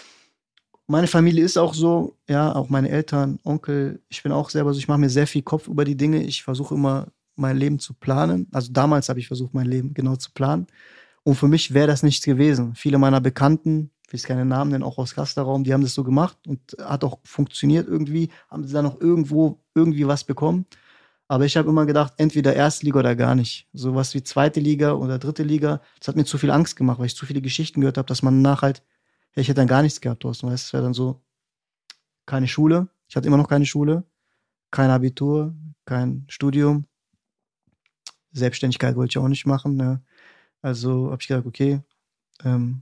Meine Familie ist auch so, ja, auch meine Eltern, Onkel, ich bin auch selber so, ich mache mir sehr viel Kopf über die Dinge. Ich versuche immer, mein Leben zu planen. Also damals habe ich versucht, mein Leben genau zu planen. Und für mich wäre das nichts gewesen. Viele meiner Bekannten, ich will keine Namen nennen, auch aus Gasterraum, die haben das so gemacht und hat auch funktioniert irgendwie, haben sie dann noch irgendwo irgendwie was bekommen. Aber ich habe immer gedacht, entweder erste Liga oder gar nicht. Sowas wie zweite Liga oder dritte Liga, das hat mir zu viel Angst gemacht, weil ich zu viele Geschichten gehört habe, dass man nachher halt, ja, ich hätte dann gar nichts gehabt, Thorsten, weißt du, es wäre dann so, keine Schule, ich hatte immer noch keine Schule, kein Abitur, kein Studium, Selbstständigkeit wollte ich auch nicht machen, ne? Also habe ich gedacht, okay, ähm,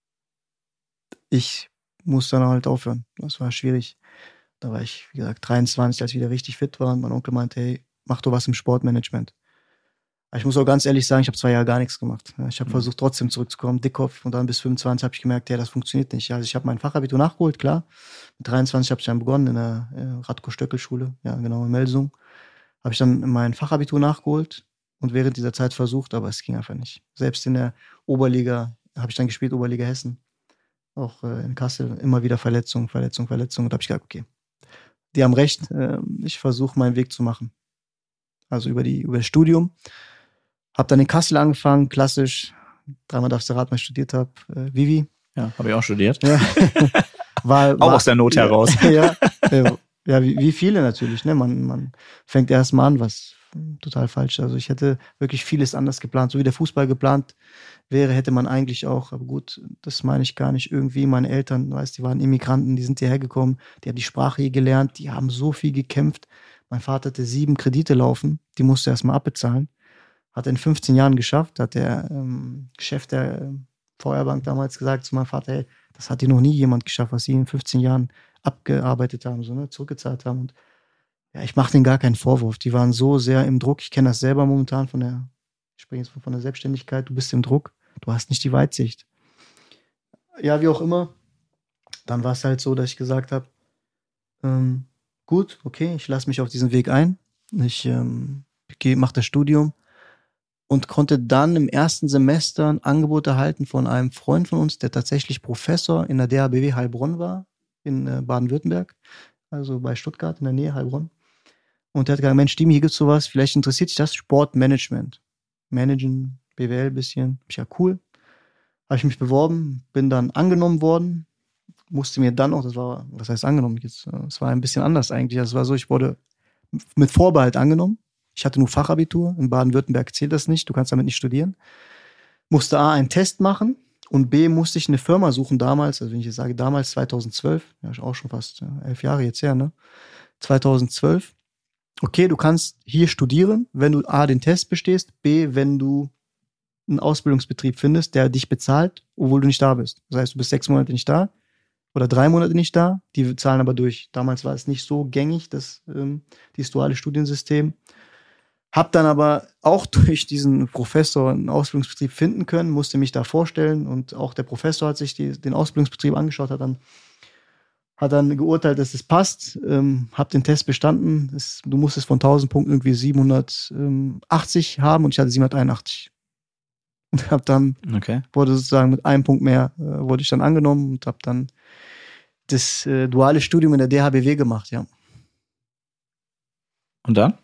ich muss dann halt aufhören. Das war schwierig. Da war ich, wie gesagt, dreiundzwanzig, als ich wieder richtig fit war. Und mein Onkel meinte, hey, mach doch was im Sportmanagement. Aber ich muss auch ganz ehrlich sagen, ich habe zwei Jahre gar nichts gemacht. Ich habe Mhm. versucht, trotzdem zurückzukommen, Dickkopf. Und dann bis fünfundzwanzig habe ich gemerkt, ja, das funktioniert nicht. Also ich habe mein Fachabitur nachgeholt, klar. Mit dreiundzwanzig habe ich dann begonnen in der äh, Radko-Stöckel-Schule, ja genau, in Melsung. Habe ich dann mein Fachabitur nachgeholt und während dieser Zeit versucht, aber es ging einfach nicht. Selbst in der Oberliga habe ich dann gespielt, Oberliga Hessen. Auch äh, in Kassel immer wieder Verletzung, Verletzung, Verletzung. Und da habe ich gedacht, okay, die haben recht, äh, ich versuche meinen Weg zu machen. Also über, die, über das Studium. Habe dann in Kassel angefangen, klassisch, dreimal darfst du raten, was ich studiert habe, äh, Vivi. Ja, habe ich auch studiert. Ja. war, Auch war, aus der Not ja, heraus. ja, ja, ja wie, wie viele natürlich. Ne? Man, man fängt erst mal an, was total falsch. Also ich hätte wirklich vieles anders geplant. So wie der Fußball geplant wäre, hätte man eigentlich auch, aber gut, das meine ich gar nicht irgendwie. Meine Eltern, weißt, die waren Immigranten, die sind hierher gekommen, die haben die Sprache hier gelernt, die haben so viel gekämpft. Mein Vater hatte sieben Kredite laufen, die musste er erstmal abbezahlen. Hat er in fünfzehn Jahren geschafft, hat der ähm, Chef der äh, V R-Bank damals gesagt zu meinem Vater, hey, das hat hier noch nie jemand geschafft, was sie in fünfzehn Jahren abgearbeitet haben, so, ne, zurückgezahlt haben. Und ja, ich mache denen gar keinen Vorwurf. Die waren so sehr im Druck. Ich kenne das selber momentan von der, ich spreche jetzt von der Selbstständigkeit. Du bist im Druck. Du hast nicht die Weitsicht. Ja, wie auch immer. Dann war es halt so, dass ich gesagt habe, ähm, gut, okay, ich lasse mich auf diesen Weg ein. Ich ähm, mache das Studium. und konnte dann im ersten Semester ein Angebot erhalten von einem Freund von uns, der tatsächlich Professor in der D H B W Heilbronn war, in äh, Baden-Württemberg, also bei Stuttgart in der Nähe Heilbronn. Und der hat gesagt, Mensch, Dimi, hier gibt's sowas, vielleicht interessiert dich das, Sportmanagement. Managen, B W L ein bisschen, ich ja cool. Habe ich mich beworben, bin dann angenommen worden, musste mir dann auch, das war, was heißt angenommen, jetzt, es war ein bisschen anders eigentlich, es war so, ich wurde mit Vorbehalt angenommen. Ich hatte nur Fachabitur, in Baden-Württemberg zählt das nicht, du kannst damit nicht studieren. Musste A, einen Test machen und B, musste ich eine Firma suchen damals, also wenn ich jetzt sage damals, zweitausendzwölf, ja, auch schon fast ja, elf Jahre jetzt her, ne? zweitausendzwölf. Okay, du kannst hier studieren, wenn du A, den Test bestehst, B, wenn du einen Ausbildungsbetrieb findest, der dich bezahlt, obwohl du nicht da bist. Das heißt, du bist sechs Monate nicht da oder drei Monate nicht da, die zahlen aber durch. Damals war es nicht so gängig, das, ähm, dieses duale Studiensystem. Hab dann aber auch durch diesen Professor einen Ausbildungsbetrieb finden können, musste mich da vorstellen und auch der Professor hat sich die, den Ausbildungsbetrieb angeschaut, hat dann, hat dann geurteilt, dass es passt, ähm, hab den Test bestanden. Es, du musstest von tausend Punkten irgendwie siebenhundertachtzig haben und ich hatte siebenhunderteinundachtzig. Und hab dann, Okay. wurde sozusagen mit einem Punkt mehr, äh, wurde ich dann angenommen und hab dann das äh, duale Studium in der D H B W gemacht, ja. Und dann?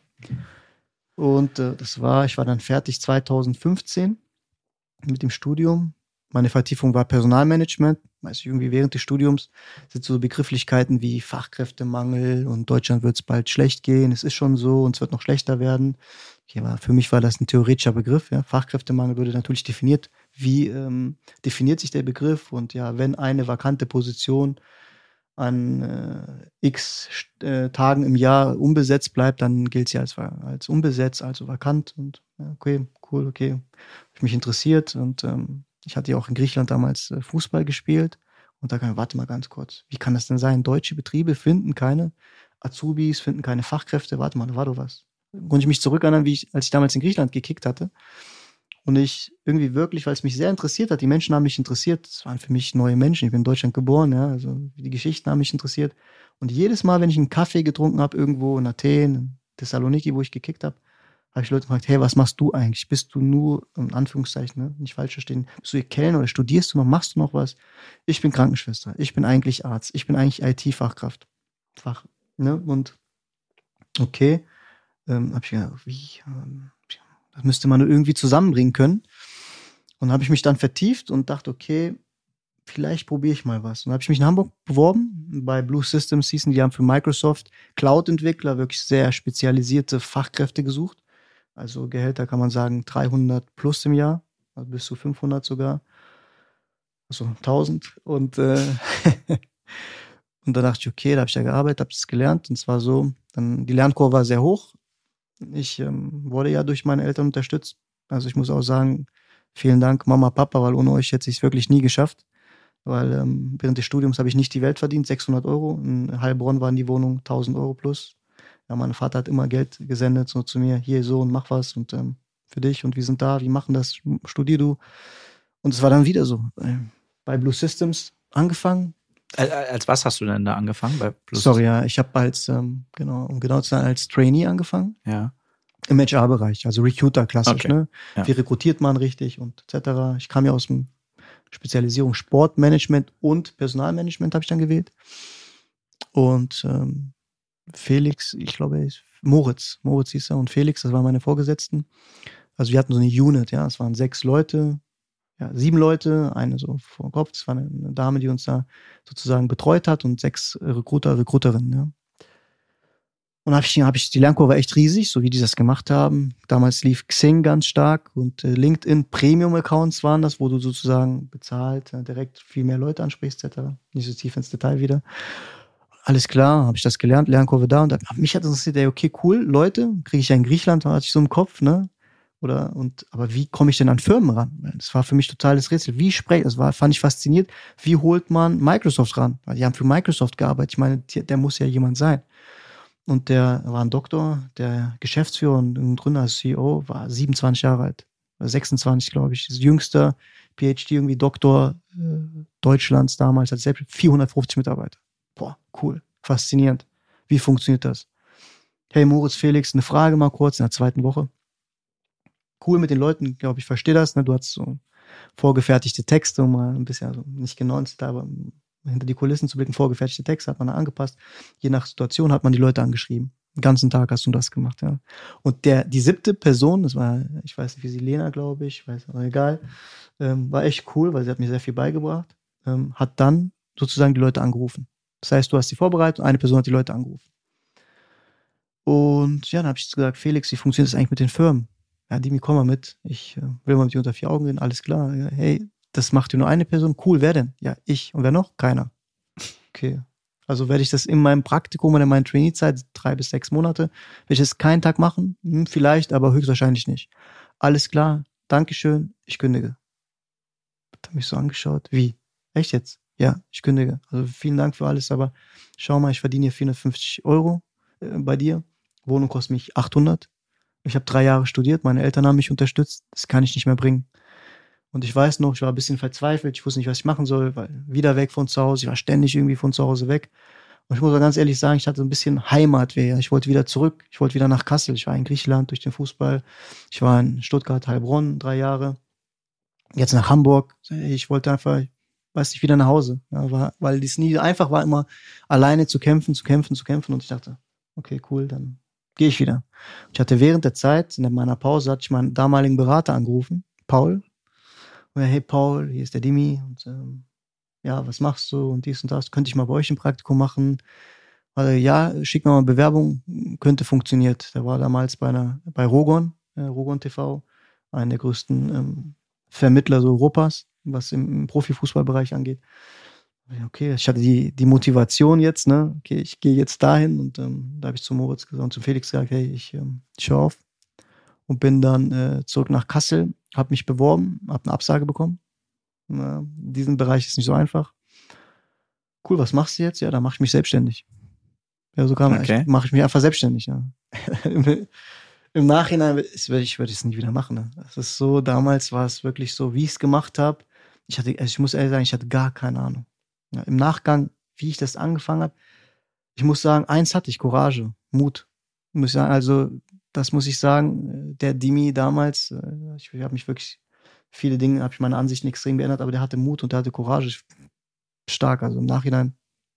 Und äh, das war, ich war dann fertig zweitausendfünfzehn mit dem Studium. Meine Vertiefung war Personalmanagement. Weißt du, irgendwie während des Studiums sind so Begrifflichkeiten wie Fachkräftemangel und Deutschland wird es bald schlecht gehen. Es ist schon so und es wird noch schlechter werden. Okay, aber für mich war das ein theoretischer Begriff. Ja. Fachkräftemangel wurde natürlich definiert. Wie ähm, definiert sich der Begriff? Und ja, wenn eine vakante Position an äh, x äh, Tagen im Jahr unbesetzt bleibt, dann gilt sie als, als unbesetzt, also vakant. Und ja, okay, cool, okay. Hab ich mich interessiert und ähm, ich hatte ja auch in Griechenland damals äh, Fußball gespielt. Und da kann ich, warte mal ganz kurz, wie kann das denn sein? Deutsche Betriebe finden keine Azubis, finden keine Fachkräfte. Warte mal, da war doch was. Konnte ich mich zurückerinnern, wie ich, als ich damals in Griechenland gekickt hatte. Und ich irgendwie wirklich, weil es mich sehr interessiert hat, die Menschen haben mich interessiert, es waren für mich neue Menschen, ich bin in Deutschland geboren, ja, also die Geschichten haben mich interessiert. Und jedes Mal, wenn ich einen Kaffee getrunken habe, irgendwo in Athen, in Thessaloniki, wo ich gekickt habe, habe ich Leute gefragt, hey, was machst du eigentlich? Bist du nur, in Anführungszeichen, ne, nicht falsch verstehen, bist du hier Kellner oder studierst du noch, machst du noch was? Ich bin Krankenschwester, ich bin eigentlich Arzt, ich bin eigentlich I T-Fachkraft. Fach, ne, und okay, ähm, habe ich gedacht, wie, ähm, das müsste man nur irgendwie zusammenbringen können. Und habe ich mich dann vertieft und dachte, okay, vielleicht probiere ich mal was. Und habe ich mich in Hamburg beworben, bei Blue Systems hießen, die haben für Microsoft Cloud-Entwickler wirklich sehr spezialisierte Fachkräfte gesucht. Also Gehälter kann man sagen dreihundert plus im Jahr, also bis zu fünfhundert sogar. Also tausend. Und, äh, und da dachte ich, okay, da habe ich ja gearbeitet, habe es gelernt. Und zwar so, dann die Lernkurve war sehr hoch. Ich ähm, wurde ja durch meine Eltern unterstützt. Also ich muss auch sagen, vielen Dank Mama, Papa, weil ohne euch hätte ich es wirklich nie geschafft. Weil ähm, während des Studiums habe ich nicht die Welt verdient, sechshundert Euro. In Heilbronn waren die Wohnungen tausend Euro plus. Ja, mein Vater hat immer Geld gesendet so zu mir, hier so und mach was und ähm, für dich und wir sind da, wir machen das, studier du. Und es war dann wieder so. Äh, bei Blue Systems angefangen. Als, als was hast du denn da angefangen? Bei Blue Sorry, ja, ich habe als, ähm, genau, um genau zu sein, als Trainee angefangen. Ja. Im H R-Bereich, also Recruiter klassisch, Okay. ne? Ja. Wie rekrutiert man richtig und et cetera. Ich kam ja aus dem Spezialisierung Sportmanagement und Personalmanagement habe ich dann gewählt. Und ähm, Felix, ich glaube, Moritz, Moritz hieß er und Felix, das waren meine Vorgesetzten. Also wir hatten so eine Unit, ja, es waren sechs Leute, ja, sieben Leute, eine so vor Kopf, das war eine, eine Dame, die uns da sozusagen betreut hat und sechs Recruiter, Recruiterinnen, ja. Und habe ich, hab ich, die Lernkurve war echt riesig, so wie die das gemacht haben. Damals lief Xing ganz stark und äh, LinkedIn Premium-Accounts waren das, wo du sozusagen bezahlt, äh, direkt viel mehr Leute ansprichst, et cetera. Nicht so tief ins Detail wieder. Alles klar, habe ich das gelernt, Lernkurve da. Und hab, mich hat interessiert, ey, okay, cool, Leute, kriege ich ja in Griechenland, hatte ich so im Kopf, ne? Oder, und, aber wie komme ich denn an Firmen ran? Das war für mich totales Rätsel. Wie spreche, das war, fand ich fasziniert. Wie holt man Microsoft ran? Weil die haben für Microsoft gearbeitet. Ich meine, der muss ja jemand sein. Und der war ein Doktor, der Geschäftsführer und Gründer als C E O war siebenundzwanzig Jahre alt. Oder sechsundzwanzig, glaube ich. Das jüngste P H D, irgendwie Doktor äh, Deutschlands damals, hat selbst vierhundertfünfzig Mitarbeiter. Boah, cool. Faszinierend. Wie funktioniert das? Hey Moritz, Felix, eine Frage mal kurz in der zweiten Woche. cool mit den Leuten, glaube ich, verstehe das. Ne? Du hast so vorgefertigte Texte, um mal ein bisschen, also nicht genonst, aber hinter die Kulissen zu blicken, vorgefertigte Texte hat man da angepasst. Je nach Situation hat man die Leute angeschrieben. Den ganzen Tag hast du das gemacht, ja. Und der, die siebte Person, das war, ich weiß nicht, wie sie, Lena, glaube ich, weiß, aber egal, ähm, war echt cool, weil sie hat mir sehr viel beigebracht, ähm, hat dann sozusagen die Leute angerufen. Das heißt, du hast die vorbereitet und eine Person hat die Leute angerufen. Und ja, dann habe ich gesagt, Felix, wie funktioniert das eigentlich mit den Firmen? Ja, Dimi, komm mal mit. Ich äh, will mal mit dir unter vier Augen reden. Alles klar. Ja, hey, das macht dir nur eine Person. Cool, wer denn? Ja, ich. Und wer noch? Keiner. Okay. Also werde ich das in meinem Praktikum oder in meiner Trainee-Zeit, drei bis sechs Monate, werde ich das keinen Tag machen? Hm, vielleicht, aber höchstwahrscheinlich nicht. Alles klar. Dankeschön. Ich kündige. Hat er mich so angeschaut. Wie? Echt jetzt? Ja, ich kündige. Also vielen Dank für alles, aber schau mal, ich verdiene hier vierhundertfünfzig Euro äh, bei dir. Wohnung kostet mich achthundert. Ich habe drei Jahre studiert, meine Eltern haben mich unterstützt. Das kann ich nicht mehr bringen. Und ich weiß noch, ich war ein bisschen verzweifelt. Ich wusste nicht, was ich machen soll, weil wieder weg von zu Hause. Ich war ständig irgendwie von zu Hause weg. Und ich muss auch ganz ehrlich sagen, ich hatte so ein bisschen Heimatweh. Ich wollte wieder zurück. Ich wollte wieder nach Kassel. Ich war in Griechenland durch den Fußball. Ich war in Stuttgart, Heilbronn, drei Jahre. Jetzt nach Hamburg. Ich wollte einfach, weiß nicht, wieder nach Hause. Ja, war, weil es nie einfach war, immer alleine zu kämpfen, zu kämpfen, zu kämpfen. Und ich dachte, okay, cool, dann gehe ich wieder. Ich hatte während der Zeit, in meiner Pause, hatte ich meinen damaligen Berater angerufen, Paul. Und er, hey Paul, hier ist der Dimi. Und ähm, ja, was machst du? Und dies und das. Könnte ich mal bei euch ein Praktikum machen? Also, ja, schick mir mal eine Bewerbung. Könnte funktioniert. Der war damals bei einer, bei Rogon, äh, Rogon T V, einer der größten ähm, Vermittler so Europas, was im, im Profifußballbereich angeht. Okay, ich hatte die, die Motivation jetzt, ne? Okay, ich gehe jetzt dahin und ähm, da habe ich zu Moritz gesagt und zu Felix gesagt, hey, ich, ähm, ich höre auf und bin dann äh, zurück nach Kassel, habe mich beworben, habe eine Absage bekommen. Na, diesen Bereich ist nicht so einfach. Cool, was machst du jetzt? Ja, da mache ich mich selbstständig. Ja, so kam okay. ich, mache ich mich einfach selbstständig. Ja. Im Nachhinein würde ich würde es nie wieder machen. Ne? Das ist so, damals war es wirklich so, wie ich es gemacht habe. Ich hatte, also ich muss ehrlich sagen, ich hatte gar keine Ahnung. Ja, im Nachgang, wie ich das angefangen habe, ich muss sagen, eins hatte ich, Courage, Mut. Muss ich sagen, also das muss ich sagen, der Dimi damals, ich habe mich wirklich, viele Dinge, habe ich meine Ansichten extrem geändert, aber der hatte Mut und der hatte Courage, stark, also im Nachhinein.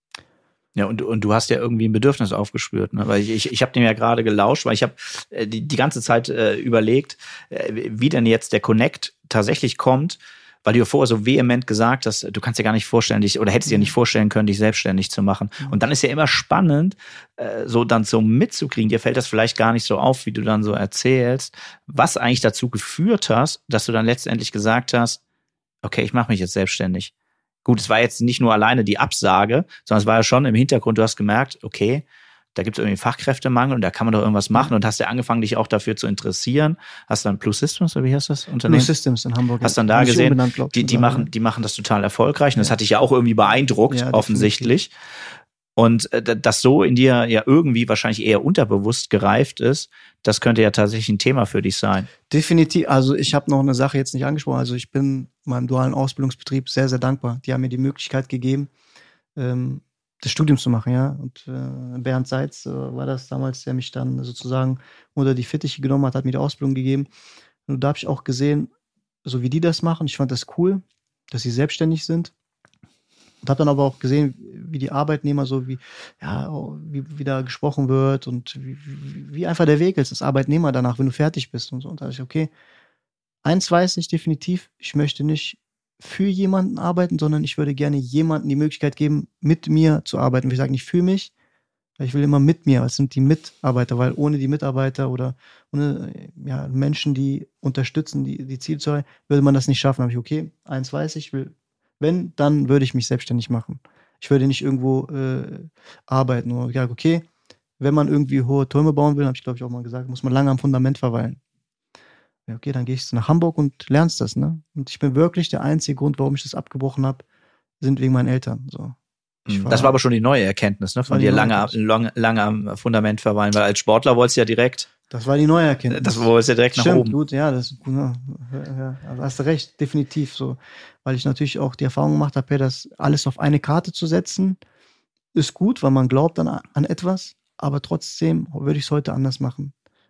Ja, und, und du hast ja irgendwie ein Bedürfnis aufgespürt, ne? Weil ich, ich, ich habe dem ja gerade gelauscht, weil ich habe äh, die, die ganze Zeit äh, überlegt, äh, wie denn jetzt der Connect tatsächlich kommt, weil du ja vorher so vehement gesagt hast, du kannst dir gar nicht vorstellen, dich, oder hättest dir nicht vorstellen können, dich selbstständig zu machen. Und dann ist ja immer spannend, äh, so dann so mitzukriegen, dir fällt das vielleicht gar nicht so auf, wie du dann so erzählst, was eigentlich dazu geführt hast, dass du dann letztendlich gesagt hast, okay, ich mache mich jetzt selbstständig. Gut, es war jetzt nicht nur alleine die Absage, sondern es war ja schon im Hintergrund, du hast gemerkt, okay, da gibt es irgendwie Fachkräftemangel und da kann man doch irgendwas machen und hast ja angefangen, dich auch dafür zu interessieren. Hast dann Plus Systems, oder wie heißt das Unternehmen? Plus Systems in Hamburg. Hast dann da gesehen, die, die, machen, die machen das total erfolgreich und das hat dich ja auch irgendwie beeindruckt, ja, offensichtlich. Und äh, das so in dir ja irgendwie wahrscheinlich eher unterbewusst gereift ist, das könnte ja tatsächlich ein Thema für dich sein. Definitiv. Also ich habe noch eine Sache jetzt nicht angesprochen. Also ich bin meinem dualen Ausbildungsbetrieb sehr, sehr dankbar. Die haben mir die Möglichkeit gegeben, ähm, das Studium zu machen, ja. Und äh, Bernd Seitz äh, war das damals, der mich dann sozusagen unter die Fittiche genommen hat, hat mir die Ausbildung gegeben. Und da habe ich auch gesehen, so wie die das machen. Ich fand das cool, dass sie selbstständig sind. Und habe dann aber auch gesehen, wie die Arbeitnehmer so, wie, ja, wie, wie da gesprochen wird und wie, wie, wie einfach der Weg ist, als Arbeitnehmer danach, wenn du fertig bist und so. Und da dachte ich, okay, eins weiß ich definitiv, ich möchte nicht für jemanden arbeiten, sondern ich würde gerne jemandem die Möglichkeit geben, mit mir zu arbeiten. Ich sage nicht für mich, weil ich will immer mit mir, es sind die Mitarbeiter, weil ohne die Mitarbeiter oder ohne ja, Menschen, die unterstützen, die, die Ziele zu erreichen, würde man das nicht schaffen. Da habe ich, okay, eins weiß ich, will, wenn, dann würde ich mich selbstständig machen. Ich würde nicht irgendwo äh, arbeiten. Oder ich sage, okay, wenn man irgendwie hohe Türme bauen will, habe ich glaube ich auch mal gesagt, muss man lange am Fundament verweilen. Ja, okay, dann gehe ich nach Hamburg und lernst das, ne? Und ich bin wirklich der einzige Grund, warum ich das abgebrochen habe, sind wegen meinen Eltern. So. War, das war aber schon die neue Erkenntnis, ne? Von dir lange, lange, lange am Fundament verweilen, weil als Sportler wolltest du ja direkt. Das war die neue Erkenntnis. Das wolltest du ja direkt Stimmt, nach oben. Gut, ja, das ja, ja, also hast du recht, definitiv so. Weil ich natürlich auch die Erfahrung gemacht habe, das alles auf eine Karte zu setzen, ist gut, weil man glaubt an, an etwas, aber trotzdem würde ich es heute anders machen.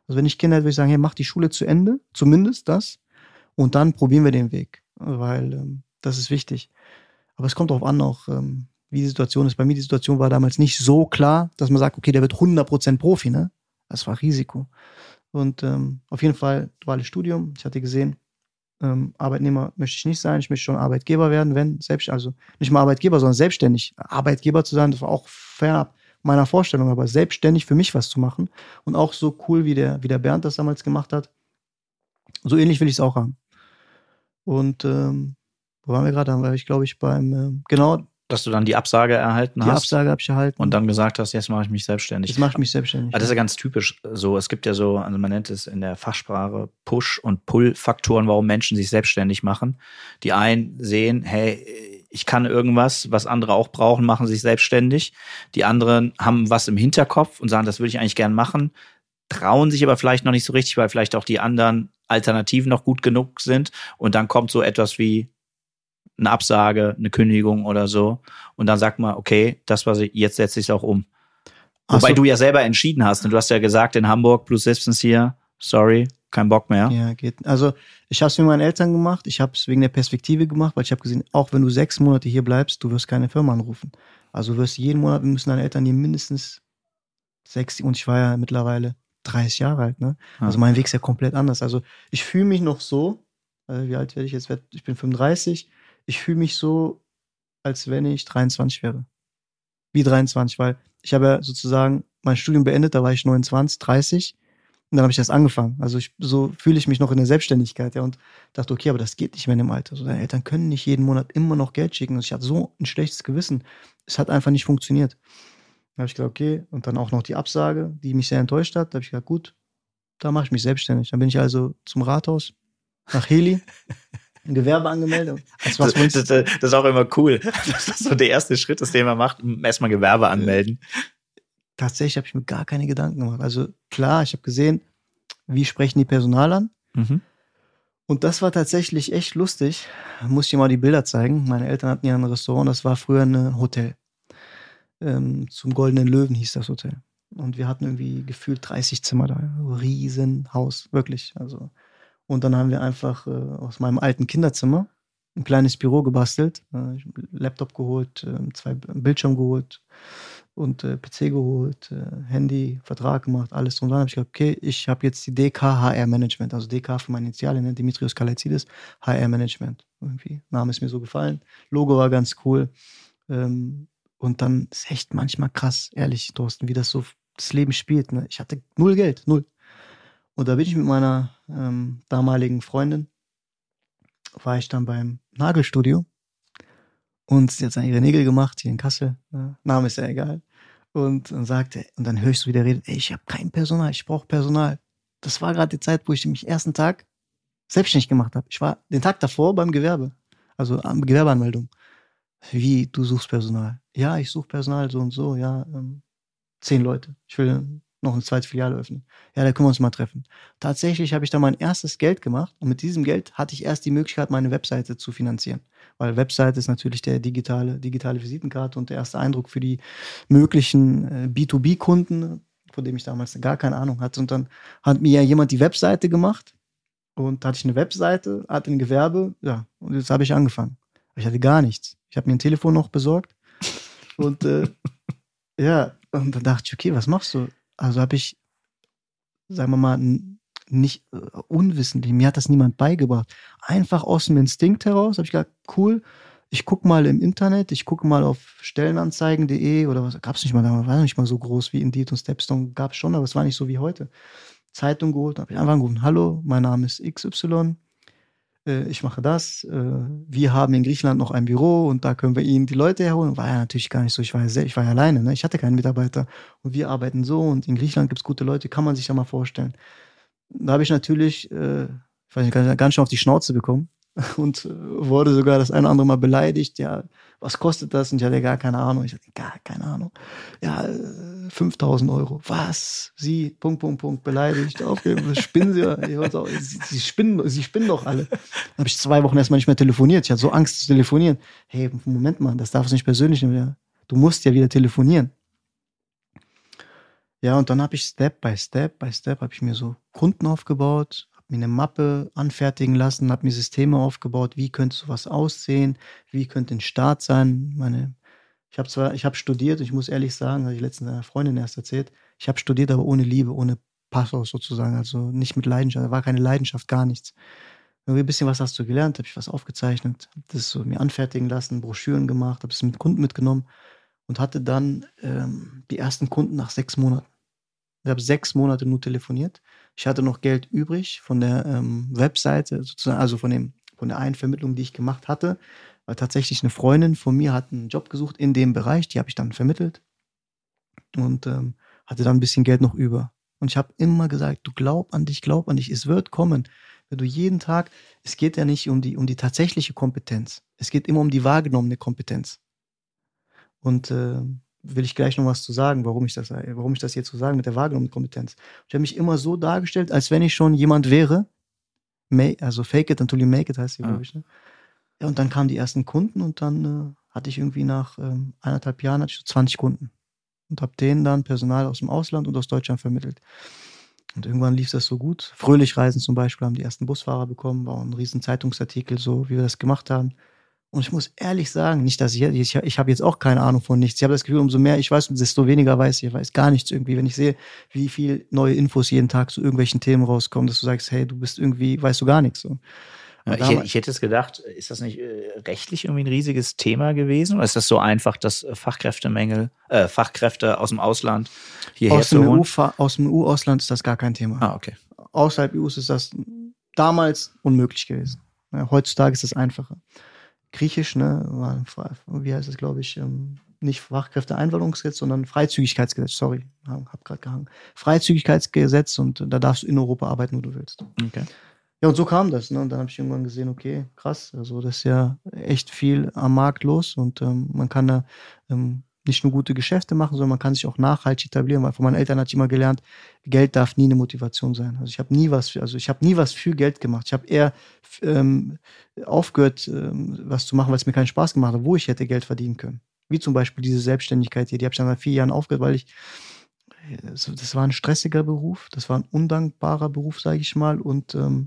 Also wenn ich Kinder hätte, würde ich sagen, hey, mach die Schule zu Ende, zumindest das, und dann probieren wir den Weg, weil ähm, das ist wichtig. Aber es kommt darauf an, auch ähm, wie die Situation ist. Bei mir die Situation war damals nicht so klar, dass man sagt, okay, der wird hundert Prozent Profi, ne? Das war Risiko. Und ähm, auf jeden Fall duales Studium. Ich hatte gesehen, ähm, Arbeitnehmer möchte ich nicht sein, ich möchte schon Arbeitgeber werden, wenn, selbst, also nicht mal Arbeitgeber, sondern selbstständig. Arbeitgeber zu sein, das war auch fernab meiner Vorstellung, aber selbstständig für mich was zu machen und auch so cool, wie der, wie der Bernd das damals gemacht hat, so ähnlich will ich es auch haben. Und ähm, wo waren wir gerade? Da war ich, glaube ich, beim, äh, genau. Dass du dann die Absage erhalten die hast. Die Absage habe ich erhalten. Und dann gesagt hast, jetzt mache ich mich selbstständig. Jetzt mache ich mich selbstständig. Aber das ist ja ganz typisch so. Es gibt ja so, also man nennt es in der Fachsprache Push- und Pull-Faktoren, warum Menschen sich selbstständig machen. Die einen sehen, hey, ich kann irgendwas, was andere auch brauchen, machen sich selbstständig. Die anderen haben was im Hinterkopf und sagen, das würde ich eigentlich gern machen, trauen sich aber vielleicht noch nicht so richtig, weil vielleicht auch die anderen Alternativen noch gut genug sind. Und dann kommt so etwas wie eine Absage, eine Kündigung oder so. Und dann sagt man, okay, das was ich, jetzt setze ich es auch um. Wobei so. Du ja selber entschieden hast. Und du hast ja gesagt, in Hamburg plus siebzehn hier, sorry, kein Bock mehr. Ja, geht. Also ich habe es mit meinen Eltern gemacht. Ich habe es wegen der Perspektive gemacht, weil ich habe gesehen, auch wenn du sechs Monate hier bleibst, du wirst keine Firma anrufen. Also du wirst jeden Monat, müssen deine Eltern dir mindestens sechs, und ich war ja mittlerweile dreißig Jahre alt, ne? Ja. Also mein Weg ist ja komplett anders. Also ich fühle mich noch so, also wie alt werde ich jetzt? Ich bin fünfunddreißig. Ich fühle mich so, als wenn ich dreiundzwanzig wäre. Wie dreiundzwanzig, weil ich habe ja sozusagen mein Studium beendet, da war ich neunundzwanzig, dreißig und dann habe ich erst angefangen. Also ich, so fühle ich mich noch in der Selbstständigkeit, ja, und dachte, okay, aber das geht nicht mehr in dem Alter. Also deine Eltern können nicht jeden Monat immer noch Geld schicken. Und ich hatte so ein schlechtes Gewissen. Es hat einfach nicht funktioniert. Dann habe ich gesagt, okay, und dann auch noch die Absage, die mich sehr enttäuscht hat. Da habe ich gesagt, gut, da mache ich mich selbstständig. Dann bin ich also zum Rathaus, nach Heli, ein Gewerbe angemeldet. Das, was das, das, das ist auch immer cool. Das ist so der erste Schritt, ist, den man macht, erstmal Gewerbe anmelden. Tatsächlich habe ich mir gar keine Gedanken gemacht. Also klar, ich habe gesehen, wie sprechen die Personal an. Mhm. Und das war tatsächlich echt lustig. Muss ich dir mal die Bilder zeigen. Meine Eltern hatten ja ein Restaurant, das war früher ein Hotel. Ähm, zum Goldenen Löwen hieß das Hotel. Und wir hatten irgendwie gefühlt dreißig Zimmer da. Riesenhaus, wirklich. Also. Und dann haben wir einfach äh, aus meinem alten Kinderzimmer ein kleines Büro gebastelt, äh, Laptop geholt, äh, zwei Bildschirme geholt und äh, P C geholt, äh, Handy, Vertrag gemacht, alles. Und dann habe ich gesagt, okay, ich habe jetzt die D K H R Management, also D K für meine Initialien, ne? Dimitrios Kalaitsidis, H R Management. Irgendwie. Name ist mir so gefallen. Logo war ganz cool. Ähm, und dann ist echt manchmal krass, ehrlich, Thorsten, wie das so das Leben spielt. Ne? Ich hatte null Geld, null. Und da bin ich mit meiner ähm, damaligen Freundin, war ich dann beim Nagelstudio und sie hat dann ihre Nägel gemacht, hier in Kassel, ja, Name ist ja egal. Und dann sagte, und dann höre ich so, wie der redet, ey, ich habe kein Personal, ich brauche Personal. Das war gerade die Zeit, wo ich mich ersten Tag selbstständig gemacht habe. Ich war den Tag davor beim Gewerbe, also Gewerbeanmeldung. Wie, du suchst Personal? Ja, ich suche Personal, so und so, ja, ähm, zehn Leute. Ich will noch eine zweite Filiale öffnen. Ja, da können wir uns mal treffen. Tatsächlich habe ich da mein erstes Geld gemacht und mit diesem Geld hatte ich erst die Möglichkeit, meine Webseite zu finanzieren. Weil Webseite ist natürlich der digitale, digitale Visitenkarte und der erste Eindruck für die möglichen äh, B zwei B-Kunden, von dem ich damals gar keine Ahnung hatte. Und dann hat mir ja jemand die Webseite gemacht und da hatte ich eine Webseite, hatte ein Gewerbe, ja, und jetzt habe ich angefangen. Ich hatte gar nichts. Ich habe mir ein Telefon noch besorgt und äh, ja, und dann dachte ich, okay, was machst du? Also habe ich, sagen wir mal, nicht uh, unwissentlich, mir hat das niemand beigebracht. Einfach aus dem Instinkt heraus habe ich gedacht, cool, ich gucke mal im Internet, ich gucke mal auf stellenanzeigen punkt de oder was, gab es nicht mal damals, war nicht mal so groß wie Indeed und Stepstone, gab es schon, aber es war nicht so wie heute. Zeitung geholt, habe ich einfach gerufen, hallo, mein Name ist X Y, äh, ich mache das, äh, wir haben in Griechenland noch ein Büro und da können wir Ihnen die Leute herholen. War ja natürlich gar nicht so, ich war ja, sehr, ich war ja alleine, ne? Ich hatte keinen Mitarbeiter und wir arbeiten so und in Griechenland gibt es gute Leute, kann man sich ja mal vorstellen. Da habe ich natürlich, äh, ich weiß nicht, ganz schön auf die Schnauze bekommen und äh, wurde sogar das eine oder andere Mal beleidigt. Ja, was kostet das? Und ich hatte gar keine Ahnung. Ich hatte gar keine Ahnung. Ja, äh, fünftausend Euro. Was? Sie, Punkt, Punkt, Punkt, beleidigt. Aufgegeben. Spinnen Sie? Auch, sie, sie, spinnen, sie spinnen doch alle. Dann habe ich zwei Wochen erstmal nicht mehr telefoniert. Ich hatte so Angst zu telefonieren. Hey, Moment mal, das darfst du nicht persönlich nehmen. Du musst ja wieder telefonieren. Ja, und dann habe ich Step by Step by Step habe ich mir so Kunden aufgebaut, habe mir eine Mappe anfertigen lassen, habe mir Systeme aufgebaut, wie könnte sowas aussehen, wie könnte ein Start sein. Meine, ich habe zwar, ich habe studiert, ich muss ehrlich sagen, habe ich letztens einer Freundin erst erzählt, ich habe studiert, aber ohne Liebe, ohne Passus sozusagen, also nicht mit Leidenschaft, da war keine Leidenschaft, gar nichts. Irgendwie ein bisschen was hast du gelernt, habe ich was aufgezeichnet, habe das so mir anfertigen lassen, Broschüren gemacht, habe es mit Kunden mitgenommen und hatte dann ähm, die ersten Kunden nach sechs Monaten. Ich habe sechs Monate nur telefoniert. Ich hatte noch Geld übrig von der ähm, Webseite, sozusagen, also von, dem, von der einen Vermittlung, die ich gemacht hatte. Weil tatsächlich eine Freundin von mir hat einen Job gesucht in dem Bereich, die habe ich dann vermittelt und ähm, hatte dann ein bisschen Geld noch über. Und ich habe immer gesagt, du glaub an dich, glaub an dich, es wird kommen. Wenn du jeden Tag, es geht ja nicht um die, um die tatsächliche Kompetenz, es geht immer um die wahrgenommene Kompetenz. Und äh, will ich gleich noch was zu sagen, warum ich das, warum ich das jetzt so sage mit der wahrgenommenen Kompetenz. Ich habe mich immer so dargestellt, als wenn ich schon jemand wäre, also fake it until you make it heißt die, glaube ich. Ne? Ja, und dann kamen die ersten Kunden und dann äh, hatte ich irgendwie nach ähm, eineinhalb Jahren hatte ich so zwanzig Kunden und habe denen dann Personal aus dem Ausland und aus Deutschland vermittelt. Und irgendwann lief das so gut. Fröhlich-Reisen zum Beispiel haben die ersten Busfahrer bekommen, war ein riesen Zeitungsartikel, so wie wir das gemacht haben. Und ich muss ehrlich sagen, nicht, dass ich, ich, ich habe jetzt auch keine Ahnung von nichts. Ich habe das Gefühl, umso mehr ich weiß, desto weniger weiß ich. Ich weiß gar nichts irgendwie. Wenn ich sehe, wie viel neue Infos jeden Tag zu irgendwelchen Themen rauskommen, dass du sagst, hey, du bist irgendwie, weißt du gar nichts. So. Ja, ich, ich hätte es gedacht, ist das nicht äh, rechtlich irgendwie ein riesiges Thema gewesen? Oder ist das so einfach, dass äh, Fachkräftemängel, äh, Fachkräfte aus dem Ausland hierher aus zu dem holen? E U, aus dem E U-Ausland ist das gar kein Thema. Ah, okay. Außerhalb E Us ist das damals unmöglich gewesen. Ja, heutzutage ist es einfacher. Griechisch, ne, war, wie heißt es, glaube ich, ähm, nicht Fachkräfteeinwanderungsgesetz, sondern Freizügigkeitsgesetz, sorry, hab gerade gehangen. Freizügigkeitsgesetz und da darfst du in Europa arbeiten, wo du willst. Okay. Ja, und so kam das, ne, und dann habe ich irgendwann gesehen, okay, krass, also das ist ja echt viel am Markt los und ähm, man kann da ähm, nicht nur gute Geschäfte machen, sondern man kann sich auch nachhaltig etablieren, weil von meinen Eltern hatte ich immer gelernt, Geld darf nie eine Motivation sein. Also ich habe nie was, für, also ich habe nie was für Geld gemacht. Ich habe eher ähm, aufgehört, ähm, was zu machen, weil es mir keinen Spaß gemacht hat, wo ich hätte Geld verdienen können. Wie zum Beispiel diese Selbstständigkeit hier, die habe ich dann seit vier Jahren aufgehört, weil ich, das war ein stressiger Beruf, das war ein undankbarer Beruf, sage ich mal, und ähm,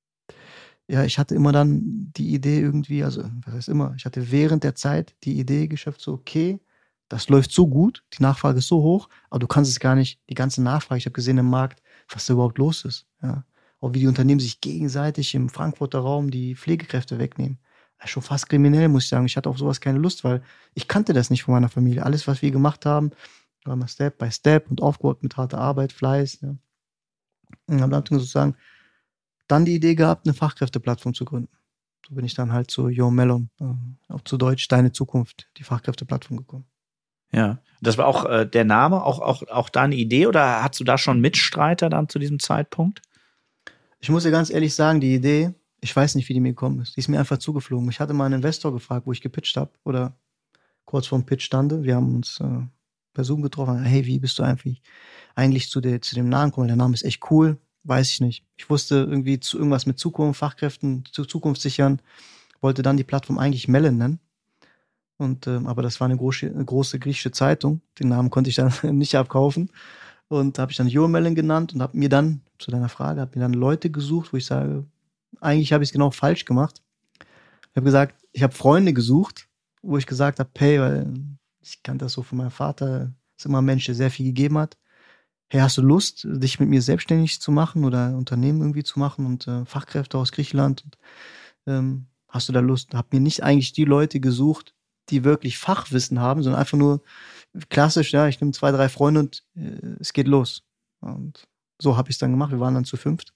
ja, ich hatte immer dann die Idee irgendwie, also was heißt immer, ich hatte während der Zeit die Idee geschöpft, so okay, das läuft so gut, die Nachfrage ist so hoch, aber du kannst es gar nicht, die ganze Nachfrage, ich habe gesehen im Markt, was da überhaupt los ist. Ja. Auch wie die Unternehmen sich gegenseitig im Frankfurter Raum die Pflegekräfte wegnehmen. Das ist schon fast kriminell, muss ich sagen. Ich hatte auf sowas keine Lust, weil ich kannte das nicht von meiner Familie. Alles, was wir gemacht haben, war mal Step by Step und aufgebaut mit harter Arbeit, Fleiß. Ja. Und dann hatten wir sozusagen dann die Idee gehabt, eine Fachkräfteplattform zu gründen. So bin ich dann halt zu Yo Melon, äh, auch zu Deutsch, Deine Zukunft, die Fachkräfteplattform gekommen. Ja, das war auch äh, der Name, auch, auch, auch deine Idee oder hast du da schon Mitstreiter dann zu diesem Zeitpunkt? Ich muss dir ganz ehrlich sagen, die Idee, ich weiß nicht, wie die mir gekommen ist. Die ist mir einfach zugeflogen. Ich hatte mal einen Investor gefragt, wo ich gepitcht habe oder kurz vorm Pitch stande. Wir haben uns äh, per Zoom getroffen. Hey, wie bist du eigentlich, eigentlich zu, der, zu dem Namen gekommen? Der Name ist echt cool, weiß ich nicht. Ich wusste irgendwie zu, irgendwas mit Zukunft, Fachkräften, zu Zukunft sichern, wollte dann die Plattform eigentlich Melon nennen. Und, ähm, aber das war eine große, eine große griechische Zeitung. Den Namen konnte ich dann nicht abkaufen. Und da habe ich dann Euromelon genannt und habe mir dann, zu deiner Frage, habe mir dann Leute gesucht, wo ich sage, eigentlich habe ich es genau falsch gemacht. Ich habe gesagt, ich habe Freunde gesucht, wo ich gesagt habe, hey, weil ich kannte das so von meinem Vater, ist immer ein Mensch, der sehr viel gegeben hat. Hey, hast du Lust, dich mit mir selbstständig zu machen oder ein Unternehmen irgendwie zu machen und äh, Fachkräfte aus Griechenland? Und, ähm, hast du da Lust? Habe mir nicht eigentlich die Leute gesucht, die wirklich Fachwissen haben, sondern einfach nur klassisch, ja, ich nehme zwei, drei Freunde und äh, es geht los. Und so habe ich es dann gemacht. Wir waren dann zu fünft.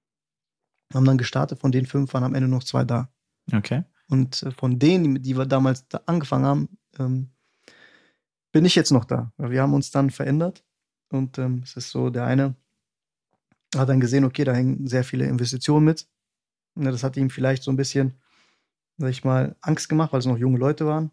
Haben dann gestartet, von den fünf waren am Ende noch zwei da. Okay. Und äh, von denen, die wir damals da angefangen haben, ähm, bin ich jetzt noch da. Wir haben uns dann verändert und ähm, es ist so, der eine hat dann gesehen, okay, da hängen sehr viele Investitionen mit. Und das hat ihm vielleicht so ein bisschen, sag ich mal, Angst gemacht, weil es noch junge Leute waren.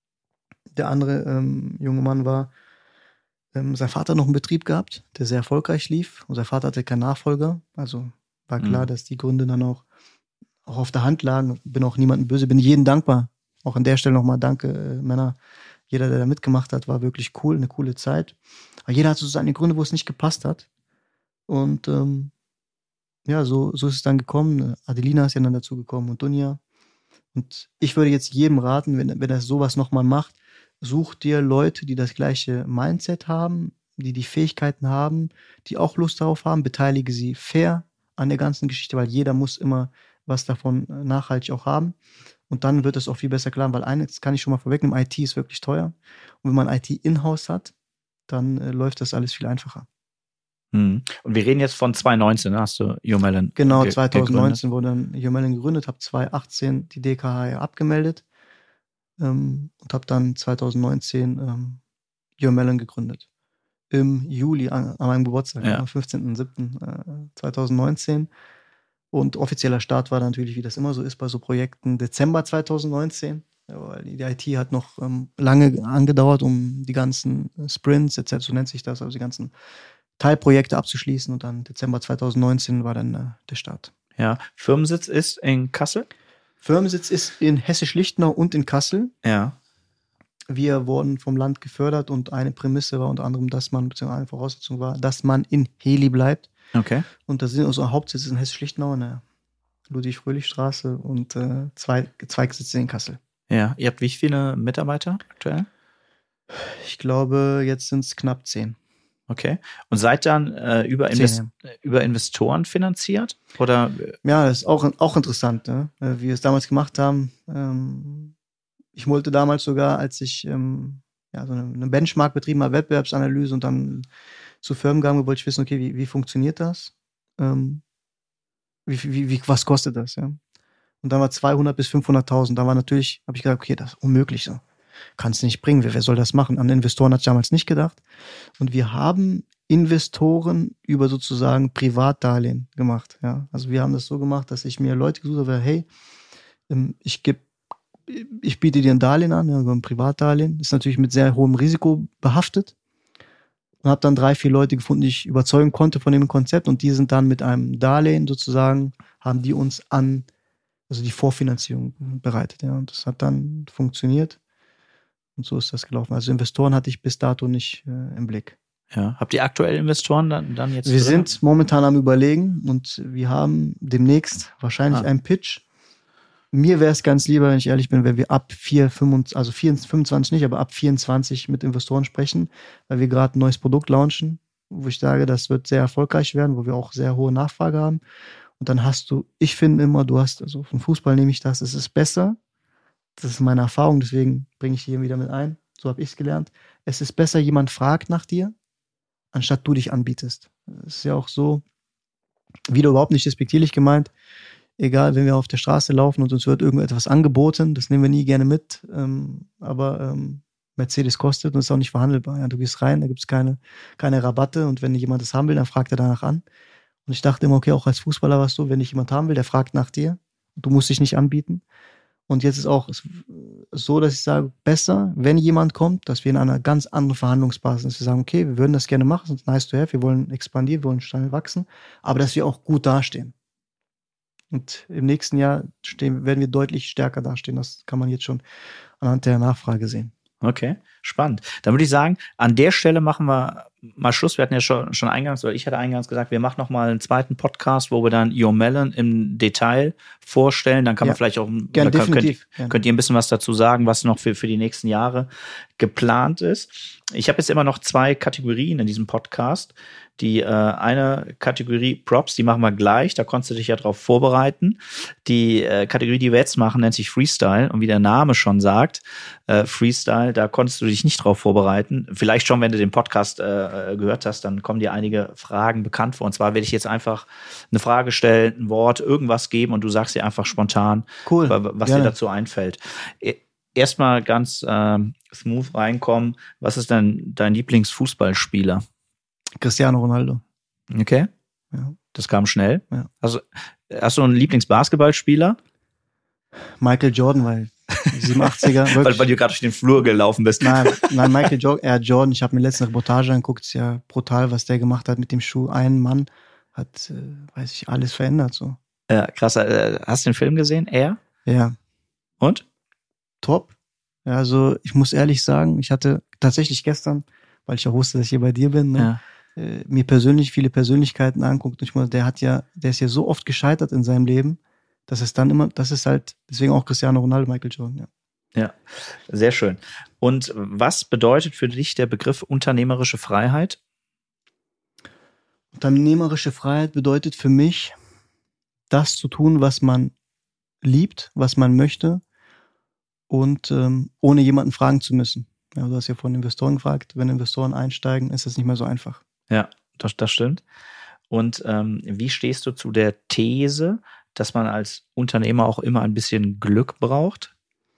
Der andere ähm, junge Mann war, ähm, sein Vater hat noch einen Betrieb gehabt, der sehr erfolgreich lief. Und sein Vater hatte keinen Nachfolger. Also war klar, mhm. dass die Gründe dann auch, auch auf der Hand lagen. Bin auch niemandem böse, bin jedem dankbar. Auch an der Stelle nochmal danke, äh, Männer, Jeder, der da mitgemacht hat, war wirklich cool, eine coole Zeit. Aber jeder hat so seine Gründe, wo es nicht gepasst hat. Und ähm, ja, so, so ist es dann gekommen. Adelina ist ja dann dazu gekommen und Dunja. Und ich würde jetzt jedem raten, wenn, wenn er sowas nochmal macht, such dir Leute, die das gleiche Mindset haben, die die Fähigkeiten haben, die auch Lust darauf haben, beteilige sie fair an der ganzen Geschichte, weil jeder muss immer was davon nachhaltig auch haben. Und dann wird es auch viel besser klar, weil eines kann ich schon mal vorwegnehmen, I T ist wirklich teuer. Und wenn man I T in-house hat, dann äh, läuft das alles viel einfacher. Hm. Und wir reden jetzt von zwanzig neunzehn, hast du YourMelon Genau, ge- zwanzig neunzehn gegründet. wurde dann YourMelon gegründet, habe zwanzig achtzehn die D K H ja abgemeldet ähm, und habe dann zwanzig neunzehn ähm, YourMelon gegründet. Im Juli, an, an meinem Geburtstag, Ja. am fünfzehnten siebten zwanzig neunzehn. Und offizieller Start war dann natürlich, wie das immer so ist bei so Projekten, Dezember zwanzig neunzehn. Ja, weil die I T hat noch ähm, lange angedauert, um die ganzen Sprints, et cetera, so nennt sich das, also die ganzen Teilprojekte abzuschließen. Und dann Dezember zwanzig neunzehn war dann äh, der Start. Ja. Firmensitz ist in Kassel? Firmensitz ist in Hessisch-Lichtenau und in Kassel. Ja. Wir wurden vom Land gefördert und eine Prämisse war unter anderem, dass man, beziehungsweise eine Voraussetzung war, dass man in Heli bleibt. Okay. Und da sind unsere Hauptsitze in Hessisch-Lichtenau, in der Ludwig-Fröhlich-Straße und äh, zwei Zweigsitze in Kassel. Ja. Ihr habt wie viele Mitarbeiter aktuell? Ich glaube, jetzt sind es knapp zehn. Okay. Und seid dann äh, über, Zehn, Invest- über Investoren finanziert? Oder? Ja, das ist auch, auch interessant, ne? Wie wir es damals gemacht haben. Ähm, ich wollte damals sogar, als ich ähm, ja, so eine, eine Benchmark betrieben habe, Wettbewerbsanalyse und dann zu Firmen gegangen, wollte ich wissen, okay, wie, wie funktioniert das? Ähm, wie, wie, wie, was kostet das? Ja? Und dann war zweihundert bis fünfhunderttausend. Da war natürlich, habe ich gedacht, okay, das ist unmöglich so. Kannst du nicht bringen. Wer, wer soll das machen? An Investoren hat ich damals nicht gedacht. Und wir haben Investoren über sozusagen Privatdarlehen gemacht. Ja? Also wir haben das so gemacht, dass ich mir Leute gesucht habe, hey, ich gebe ich biete dir ein Darlehen an, ja, ein Privatdarlehen. Ist natürlich mit sehr hohem Risiko behaftet. Und habe dann drei, vier Leute gefunden, die ich überzeugen konnte von dem Konzept. Und die sind dann mit einem Darlehen sozusagen, haben die uns an, also die Vorfinanzierung bereitet. Ja. Und das hat dann funktioniert. Und so ist das gelaufen. Also Investoren hatte ich bis dato nicht äh, im Blick. Ja. Habt ihr aktuell Investoren dann, dann jetzt? Wir drin? sind momentan am Überlegen und wir haben demnächst wahrscheinlich Ah. einen Pitch. Mir wäre es ganz lieber, wenn ich ehrlich bin, wenn wir ab vier, fünfundzwanzig, also vier, fünfundzwanzig nicht, aber ab vierundzwanzig mit Investoren sprechen, weil wir gerade ein neues Produkt launchen, wo ich sage, das wird sehr erfolgreich werden, wo wir auch sehr hohe Nachfrage haben. Und dann hast du, ich finde immer, du hast, also vom Fußball nehme ich das, es ist besser. Das ist meine Erfahrung, deswegen bringe ich die hier wieder mit ein. So habe ich es gelernt. Es ist besser, jemand fragt nach dir, anstatt du dich anbietest. Das ist ja auch so, wieder überhaupt nicht despektierlich gemeint. Egal, wenn wir auf der Straße laufen und uns wird irgendetwas angeboten, das nehmen wir nie gerne mit, ähm, aber ähm, Mercedes kostet und ist auch nicht verhandelbar. Ja, du gehst rein, da gibt es keine, keine Rabatte und wenn jemand das haben will, dann fragt er danach an. Und ich dachte immer, okay, auch als Fußballer war es so, wenn dich jemand haben will, der fragt nach dir. Du musst dich nicht anbieten. Und jetzt ist auch so, dass ich sage, besser, wenn jemand kommt, dass wir in einer ganz anderen Verhandlungsbasis sind, dass wir sagen, okay, wir würden das gerne machen, sonst nice to have, wir wollen expandieren, wir wollen schnell wachsen, aber dass wir auch gut dastehen. Und im nächsten Jahr stehen, werden wir deutlich stärker dastehen. Das kann man jetzt schon anhand der Nachfrage sehen. Okay, spannend. Dann würde ich sagen, an der Stelle machen wir mal Schluss. Wir hatten ja schon, schon eingangs, oder ich hatte eingangs gesagt, wir machen noch mal einen zweiten Podcast, wo wir dann YourMelon im Detail vorstellen. Dann kann Ja, man vielleicht auch, Gerne, oder könnt, definitiv. könnt, Gerne. könnt ihr ein bisschen was dazu sagen, was noch für, für die nächsten Jahre geplant ist. Ich habe jetzt immer noch zwei Kategorien in diesem Podcast. Die äh, eine Kategorie Props, die machen wir gleich, da konntest du dich ja drauf vorbereiten. Die äh, Kategorie, die wir jetzt machen, nennt sich Freestyle. Und wie der Name schon sagt, äh, Freestyle, da konntest du dich nicht drauf vorbereiten. Vielleicht schon, wenn du den Podcast äh, gehört hast, dann kommen dir einige Fragen bekannt vor. Und zwar werde ich jetzt einfach eine Frage stellen, ein Wort, irgendwas geben und du sagst dir einfach spontan, Cool. was Gerne. dir dazu einfällt. Erstmal ganz ähm, smooth reinkommen. Was ist denn dein Lieblingsfußballspieler? Cristiano Ronaldo. Okay. Ja. Das kam schnell. Ja. Also, hast du einen Lieblingsbasketballspieler? Michael Jordan, weil siebenundachtziger, Weil, wirklich. weil du gerade durch den Flur gelaufen bist. Nein, nein, Michael Jordan, äh, Jordan, ich habe mir letzte Reportage angeguckt, ist ja brutal, was der gemacht hat mit dem Schuh. Ein Mann hat, äh, weiß ich, alles verändert, so. Ja, krass. Äh, hast du den Film gesehen? Er? Ja, Und? top. Ja, also ich muss ehrlich sagen, ich hatte tatsächlich gestern, weil ich auch wusste, dass ich hier bei dir bin, ne, Ja. äh, mir persönlich viele Persönlichkeiten anguckt. Und ich muss, der hat ja, der ist ja so oft gescheitert in seinem Leben, dass es dann immer, das ist halt, deswegen auch Cristiano Ronaldo, Michael Jordan, ja. Ja, sehr schön. Und was bedeutet für dich der Begriff unternehmerische Freiheit? Unternehmerische Freiheit bedeutet für mich, das zu tun, was man liebt, was man möchte und ähm, ohne jemanden fragen zu müssen. Ja, du hast ja von Investoren gefragt, wenn Investoren einsteigen, ist das nicht mehr so einfach. Ja, das, das stimmt. Und ähm, wie stehst du zu der These, dass man als Unternehmer auch immer ein bisschen Glück braucht?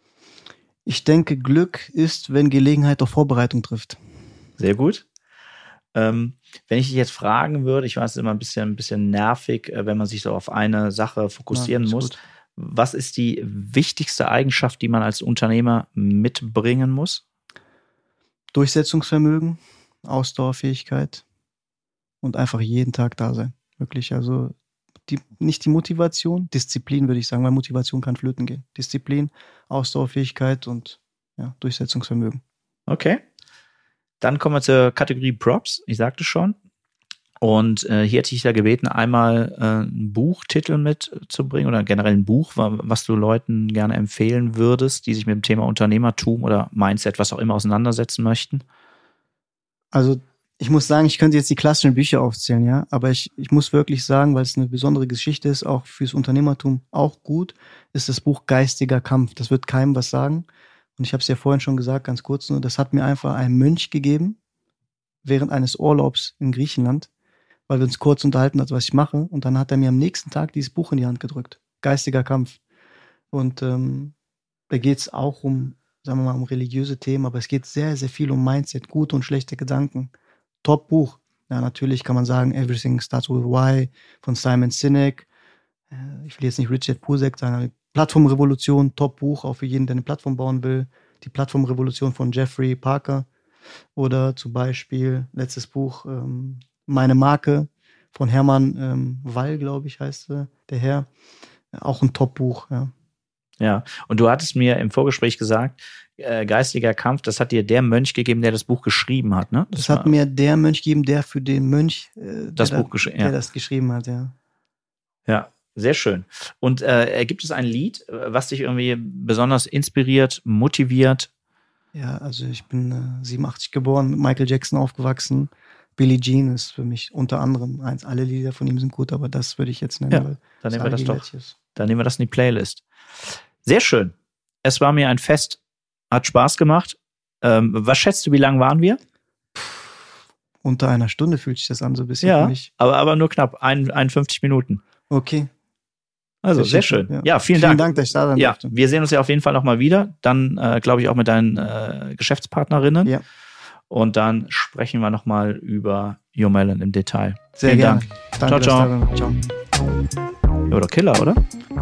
Ich denke, Glück ist, wenn Gelegenheit auf Vorbereitung trifft. Sehr gut. Ähm, wenn ich dich jetzt fragen würde, ich weiß, es ist immer ein bisschen, ein bisschen nervig, äh, wenn man sich so auf eine Sache fokussieren Ja, muss. gut. Was ist die wichtigste Eigenschaft, die man als Unternehmer mitbringen muss? Durchsetzungsvermögen, Ausdauerfähigkeit und einfach jeden Tag da sein. Wirklich, also die, nicht die Motivation, Disziplin würde ich sagen, weil Motivation kann flöten gehen. Disziplin, Ausdauerfähigkeit und ja, Durchsetzungsvermögen. Okay. Dann kommen wir zur Kategorie Props. Ich sagte schon. Und äh, hier hätte ich ja gebeten, einmal äh, einen Buchtitel mitzubringen oder generell ein Buch, was du Leuten gerne empfehlen würdest, die sich mit dem Thema Unternehmertum oder Mindset, was auch immer, auseinandersetzen möchten. Also ich muss sagen, ich könnte jetzt die klassischen Bücher aufzählen, ja, aber ich, ich muss wirklich sagen, weil es eine besondere Geschichte ist, auch fürs Unternehmertum auch gut, ist das Buch Geistiger Kampf. Das wird keinem was sagen. Und ich habe es ja vorhin schon gesagt, ganz kurz nur, das hat mir einfach ein Mönch gegeben, während eines Urlaubs in Griechenland, weil wir uns kurz unterhalten hat, was ich mache. Und dann hat er mir am nächsten Tag dieses Buch in die Hand gedrückt. Geistiger Kampf. Und ähm, da geht es auch um, sagen wir mal, um religiöse Themen, aber es geht sehr, sehr viel um Mindset, gute und schlechte Gedanken. Top-Buch. Ja, natürlich kann man sagen, Everything Starts with Why von Simon Sinek. Ich will jetzt nicht Richard Pusek sagen, Plattformrevolution, Top-Buch, auch für jeden, der eine Plattform bauen will. Die Plattformrevolution von Jeffrey Parker. Oder zum Beispiel, letztes Buch, ähm, Meine Marke von Hermann ähm, Wall, glaube ich, heißt äh, der Herr. Auch ein Top-Buch, ja. Ja, und du hattest mir im Vorgespräch gesagt, äh, Geistiger Kampf, das hat dir der Mönch gegeben, der das Buch geschrieben hat, ne? Das, das hat mir der Mönch gegeben, der für den Mönch äh, das der, Buch gesch- der ja. das geschrieben hat, ja. Ja, sehr schön. Und äh, gibt es ein Lied, was dich irgendwie besonders inspiriert, motiviert? Ja, also ich bin äh, siebenundachtzig geboren, mit Michael Jackson aufgewachsen. Billie Jean ist für mich unter anderem eins. Alle Lieder von ihm sind gut, aber das würde ich jetzt nennen. Ja, weil dann nehmen wir das doch. ist. Dann nehmen wir das in die Playlist. Sehr schön. Es war mir ein Fest. Hat Spaß gemacht. Ähm, was schätzt du, wie lang waren wir? Unter einer Stunde fühlt sich das an, so ein bisschen Ja, für mich. aber, aber nur knapp, ein, einundfünfzig Minuten. Okay. Also sehr, sehr schön. schön. Ja, ja vielen, vielen Dank. Dank, dass ich da sein ja, durfte. Wir sehen uns ja auf jeden Fall nochmal wieder. Dann, äh, glaube ich, auch mit deinen äh, Geschäftspartnerinnen. Ja. Und dann sprechen wir nochmal über Your Melon im Detail. Sehr vielen gerne. Dank. Danke, ciao, ciao. ciao. Ja, oder Killer, oder?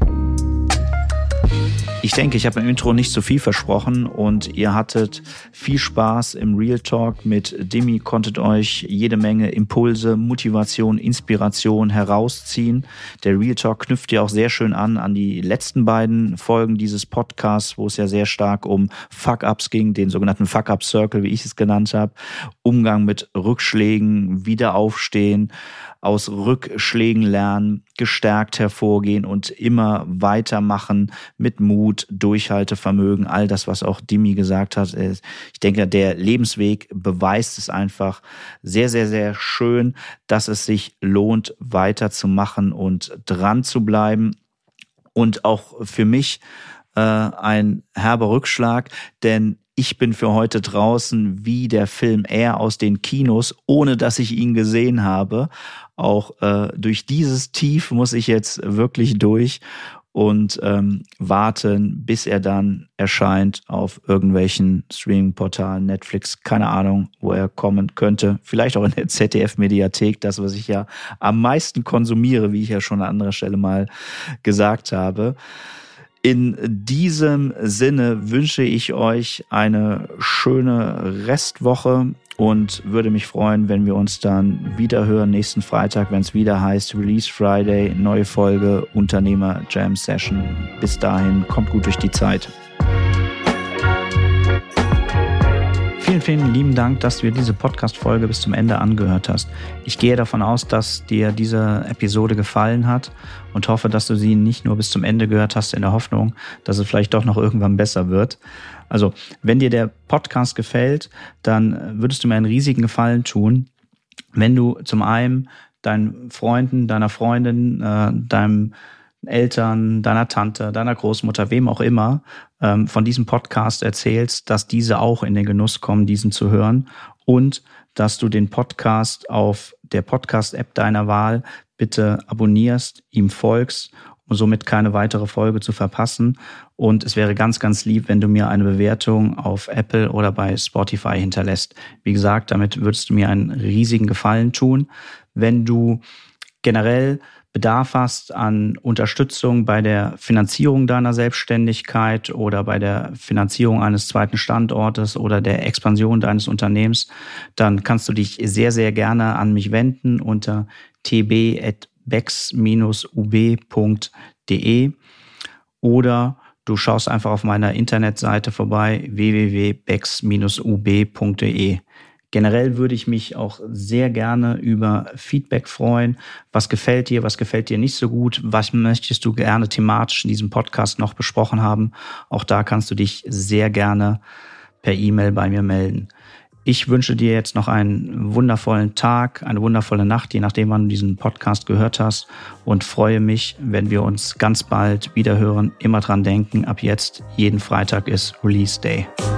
Ich denke, ich habe im Intro nicht so viel versprochen und ihr hattet viel Spaß im Real Talk mit Dimi, konntet euch jede Menge Impulse, Motivation, Inspiration herausziehen. Der Real Talk knüpft ja auch sehr schön an an die letzten beiden Folgen dieses Podcasts, wo es ja sehr stark um Fuck-Ups ging, den sogenannten Fuck-Up-Circle, wie ich es genannt habe. Umgang mit Rückschlägen, Wiederaufstehen, aus Rückschlägen lernen, gestärkt hervorgehen und immer weitermachen mit Mut, Durchhaltevermögen, all das, was auch Dimi gesagt hat. Ich denke, der Lebensweg beweist es einfach sehr, sehr, sehr schön, dass es sich lohnt, weiterzumachen und dran zu bleiben. Und auch für mich äh, ein herber Rückschlag, denn ich bin für heute draußen wie der Film Air aus den Kinos, ohne dass ich ihn gesehen habe. Auch äh, durch dieses Tief muss ich jetzt wirklich durch und ähm, warten, bis er dann erscheint auf irgendwelchen Streaming-Portalen, Netflix, keine Ahnung, wo er kommen könnte. Vielleicht auch in der Z D F-Mediathek, das, was ich ja am meisten konsumiere, wie ich ja schon an anderer Stelle mal gesagt habe. In diesem Sinne wünsche ich euch eine schöne Restwoche und würde mich freuen, wenn wir uns dann wieder hören nächsten Freitag, wenn es wieder heißt Release Friday, neue Folge Unternehmer Jam Session. Bis dahin, kommt gut durch die Zeit. Vielen, vielen lieben Dank, dass du dir diese Podcast-Folge bis zum Ende angehört hast. Ich gehe davon aus, dass dir diese Episode gefallen hat und hoffe, dass du sie nicht nur bis zum Ende gehört hast in der Hoffnung, dass es vielleicht doch noch irgendwann besser wird. Also, wenn dir der Podcast gefällt, dann würdest du mir einen riesigen Gefallen tun, wenn du zum einen deinen Freunden, deiner Freundin, äh, deinem Eltern, deiner Tante, deiner Großmutter, wem auch immer, ähm, von diesem Podcast erzählst, dass diese auch in den Genuss kommen, diesen zu hören und dass du den Podcast auf der Podcast-App deiner Wahl bitte abonnierst, ihm folgst, um somit keine weitere Folge zu verpassen. Und es wäre ganz, ganz lieb, wenn du mir eine Bewertung auf Apple oder bei Spotify hinterlässt. Wie gesagt, damit würdest du mir einen riesigen Gefallen tun. Wenn du generell Bedarf hast an Unterstützung bei der Finanzierung deiner Selbstständigkeit oder bei der Finanzierung eines zweiten Standortes oder der Expansion deines Unternehmens, dann kannst du dich sehr, sehr gerne an mich wenden unter t b at bex dash u b punkt d e oder du schaust einfach auf meiner Internetseite vorbei w w w punkt bex dash u b punkt d e. Generell würde ich mich auch sehr gerne über Feedback freuen. Was gefällt dir, was gefällt dir nicht so gut? Was möchtest du gerne thematisch in diesem Podcast noch besprochen haben? Auch da kannst du dich sehr gerne per E-Mail bei mir melden. Ich wünsche dir jetzt noch einen wundervollen Tag, eine wundervolle Nacht, je nachdem, wann du diesen Podcast gehört hast, und freue mich, wenn wir uns ganz bald wieder hören. Immer dran denken, ab jetzt, jeden Freitag ist Release Day.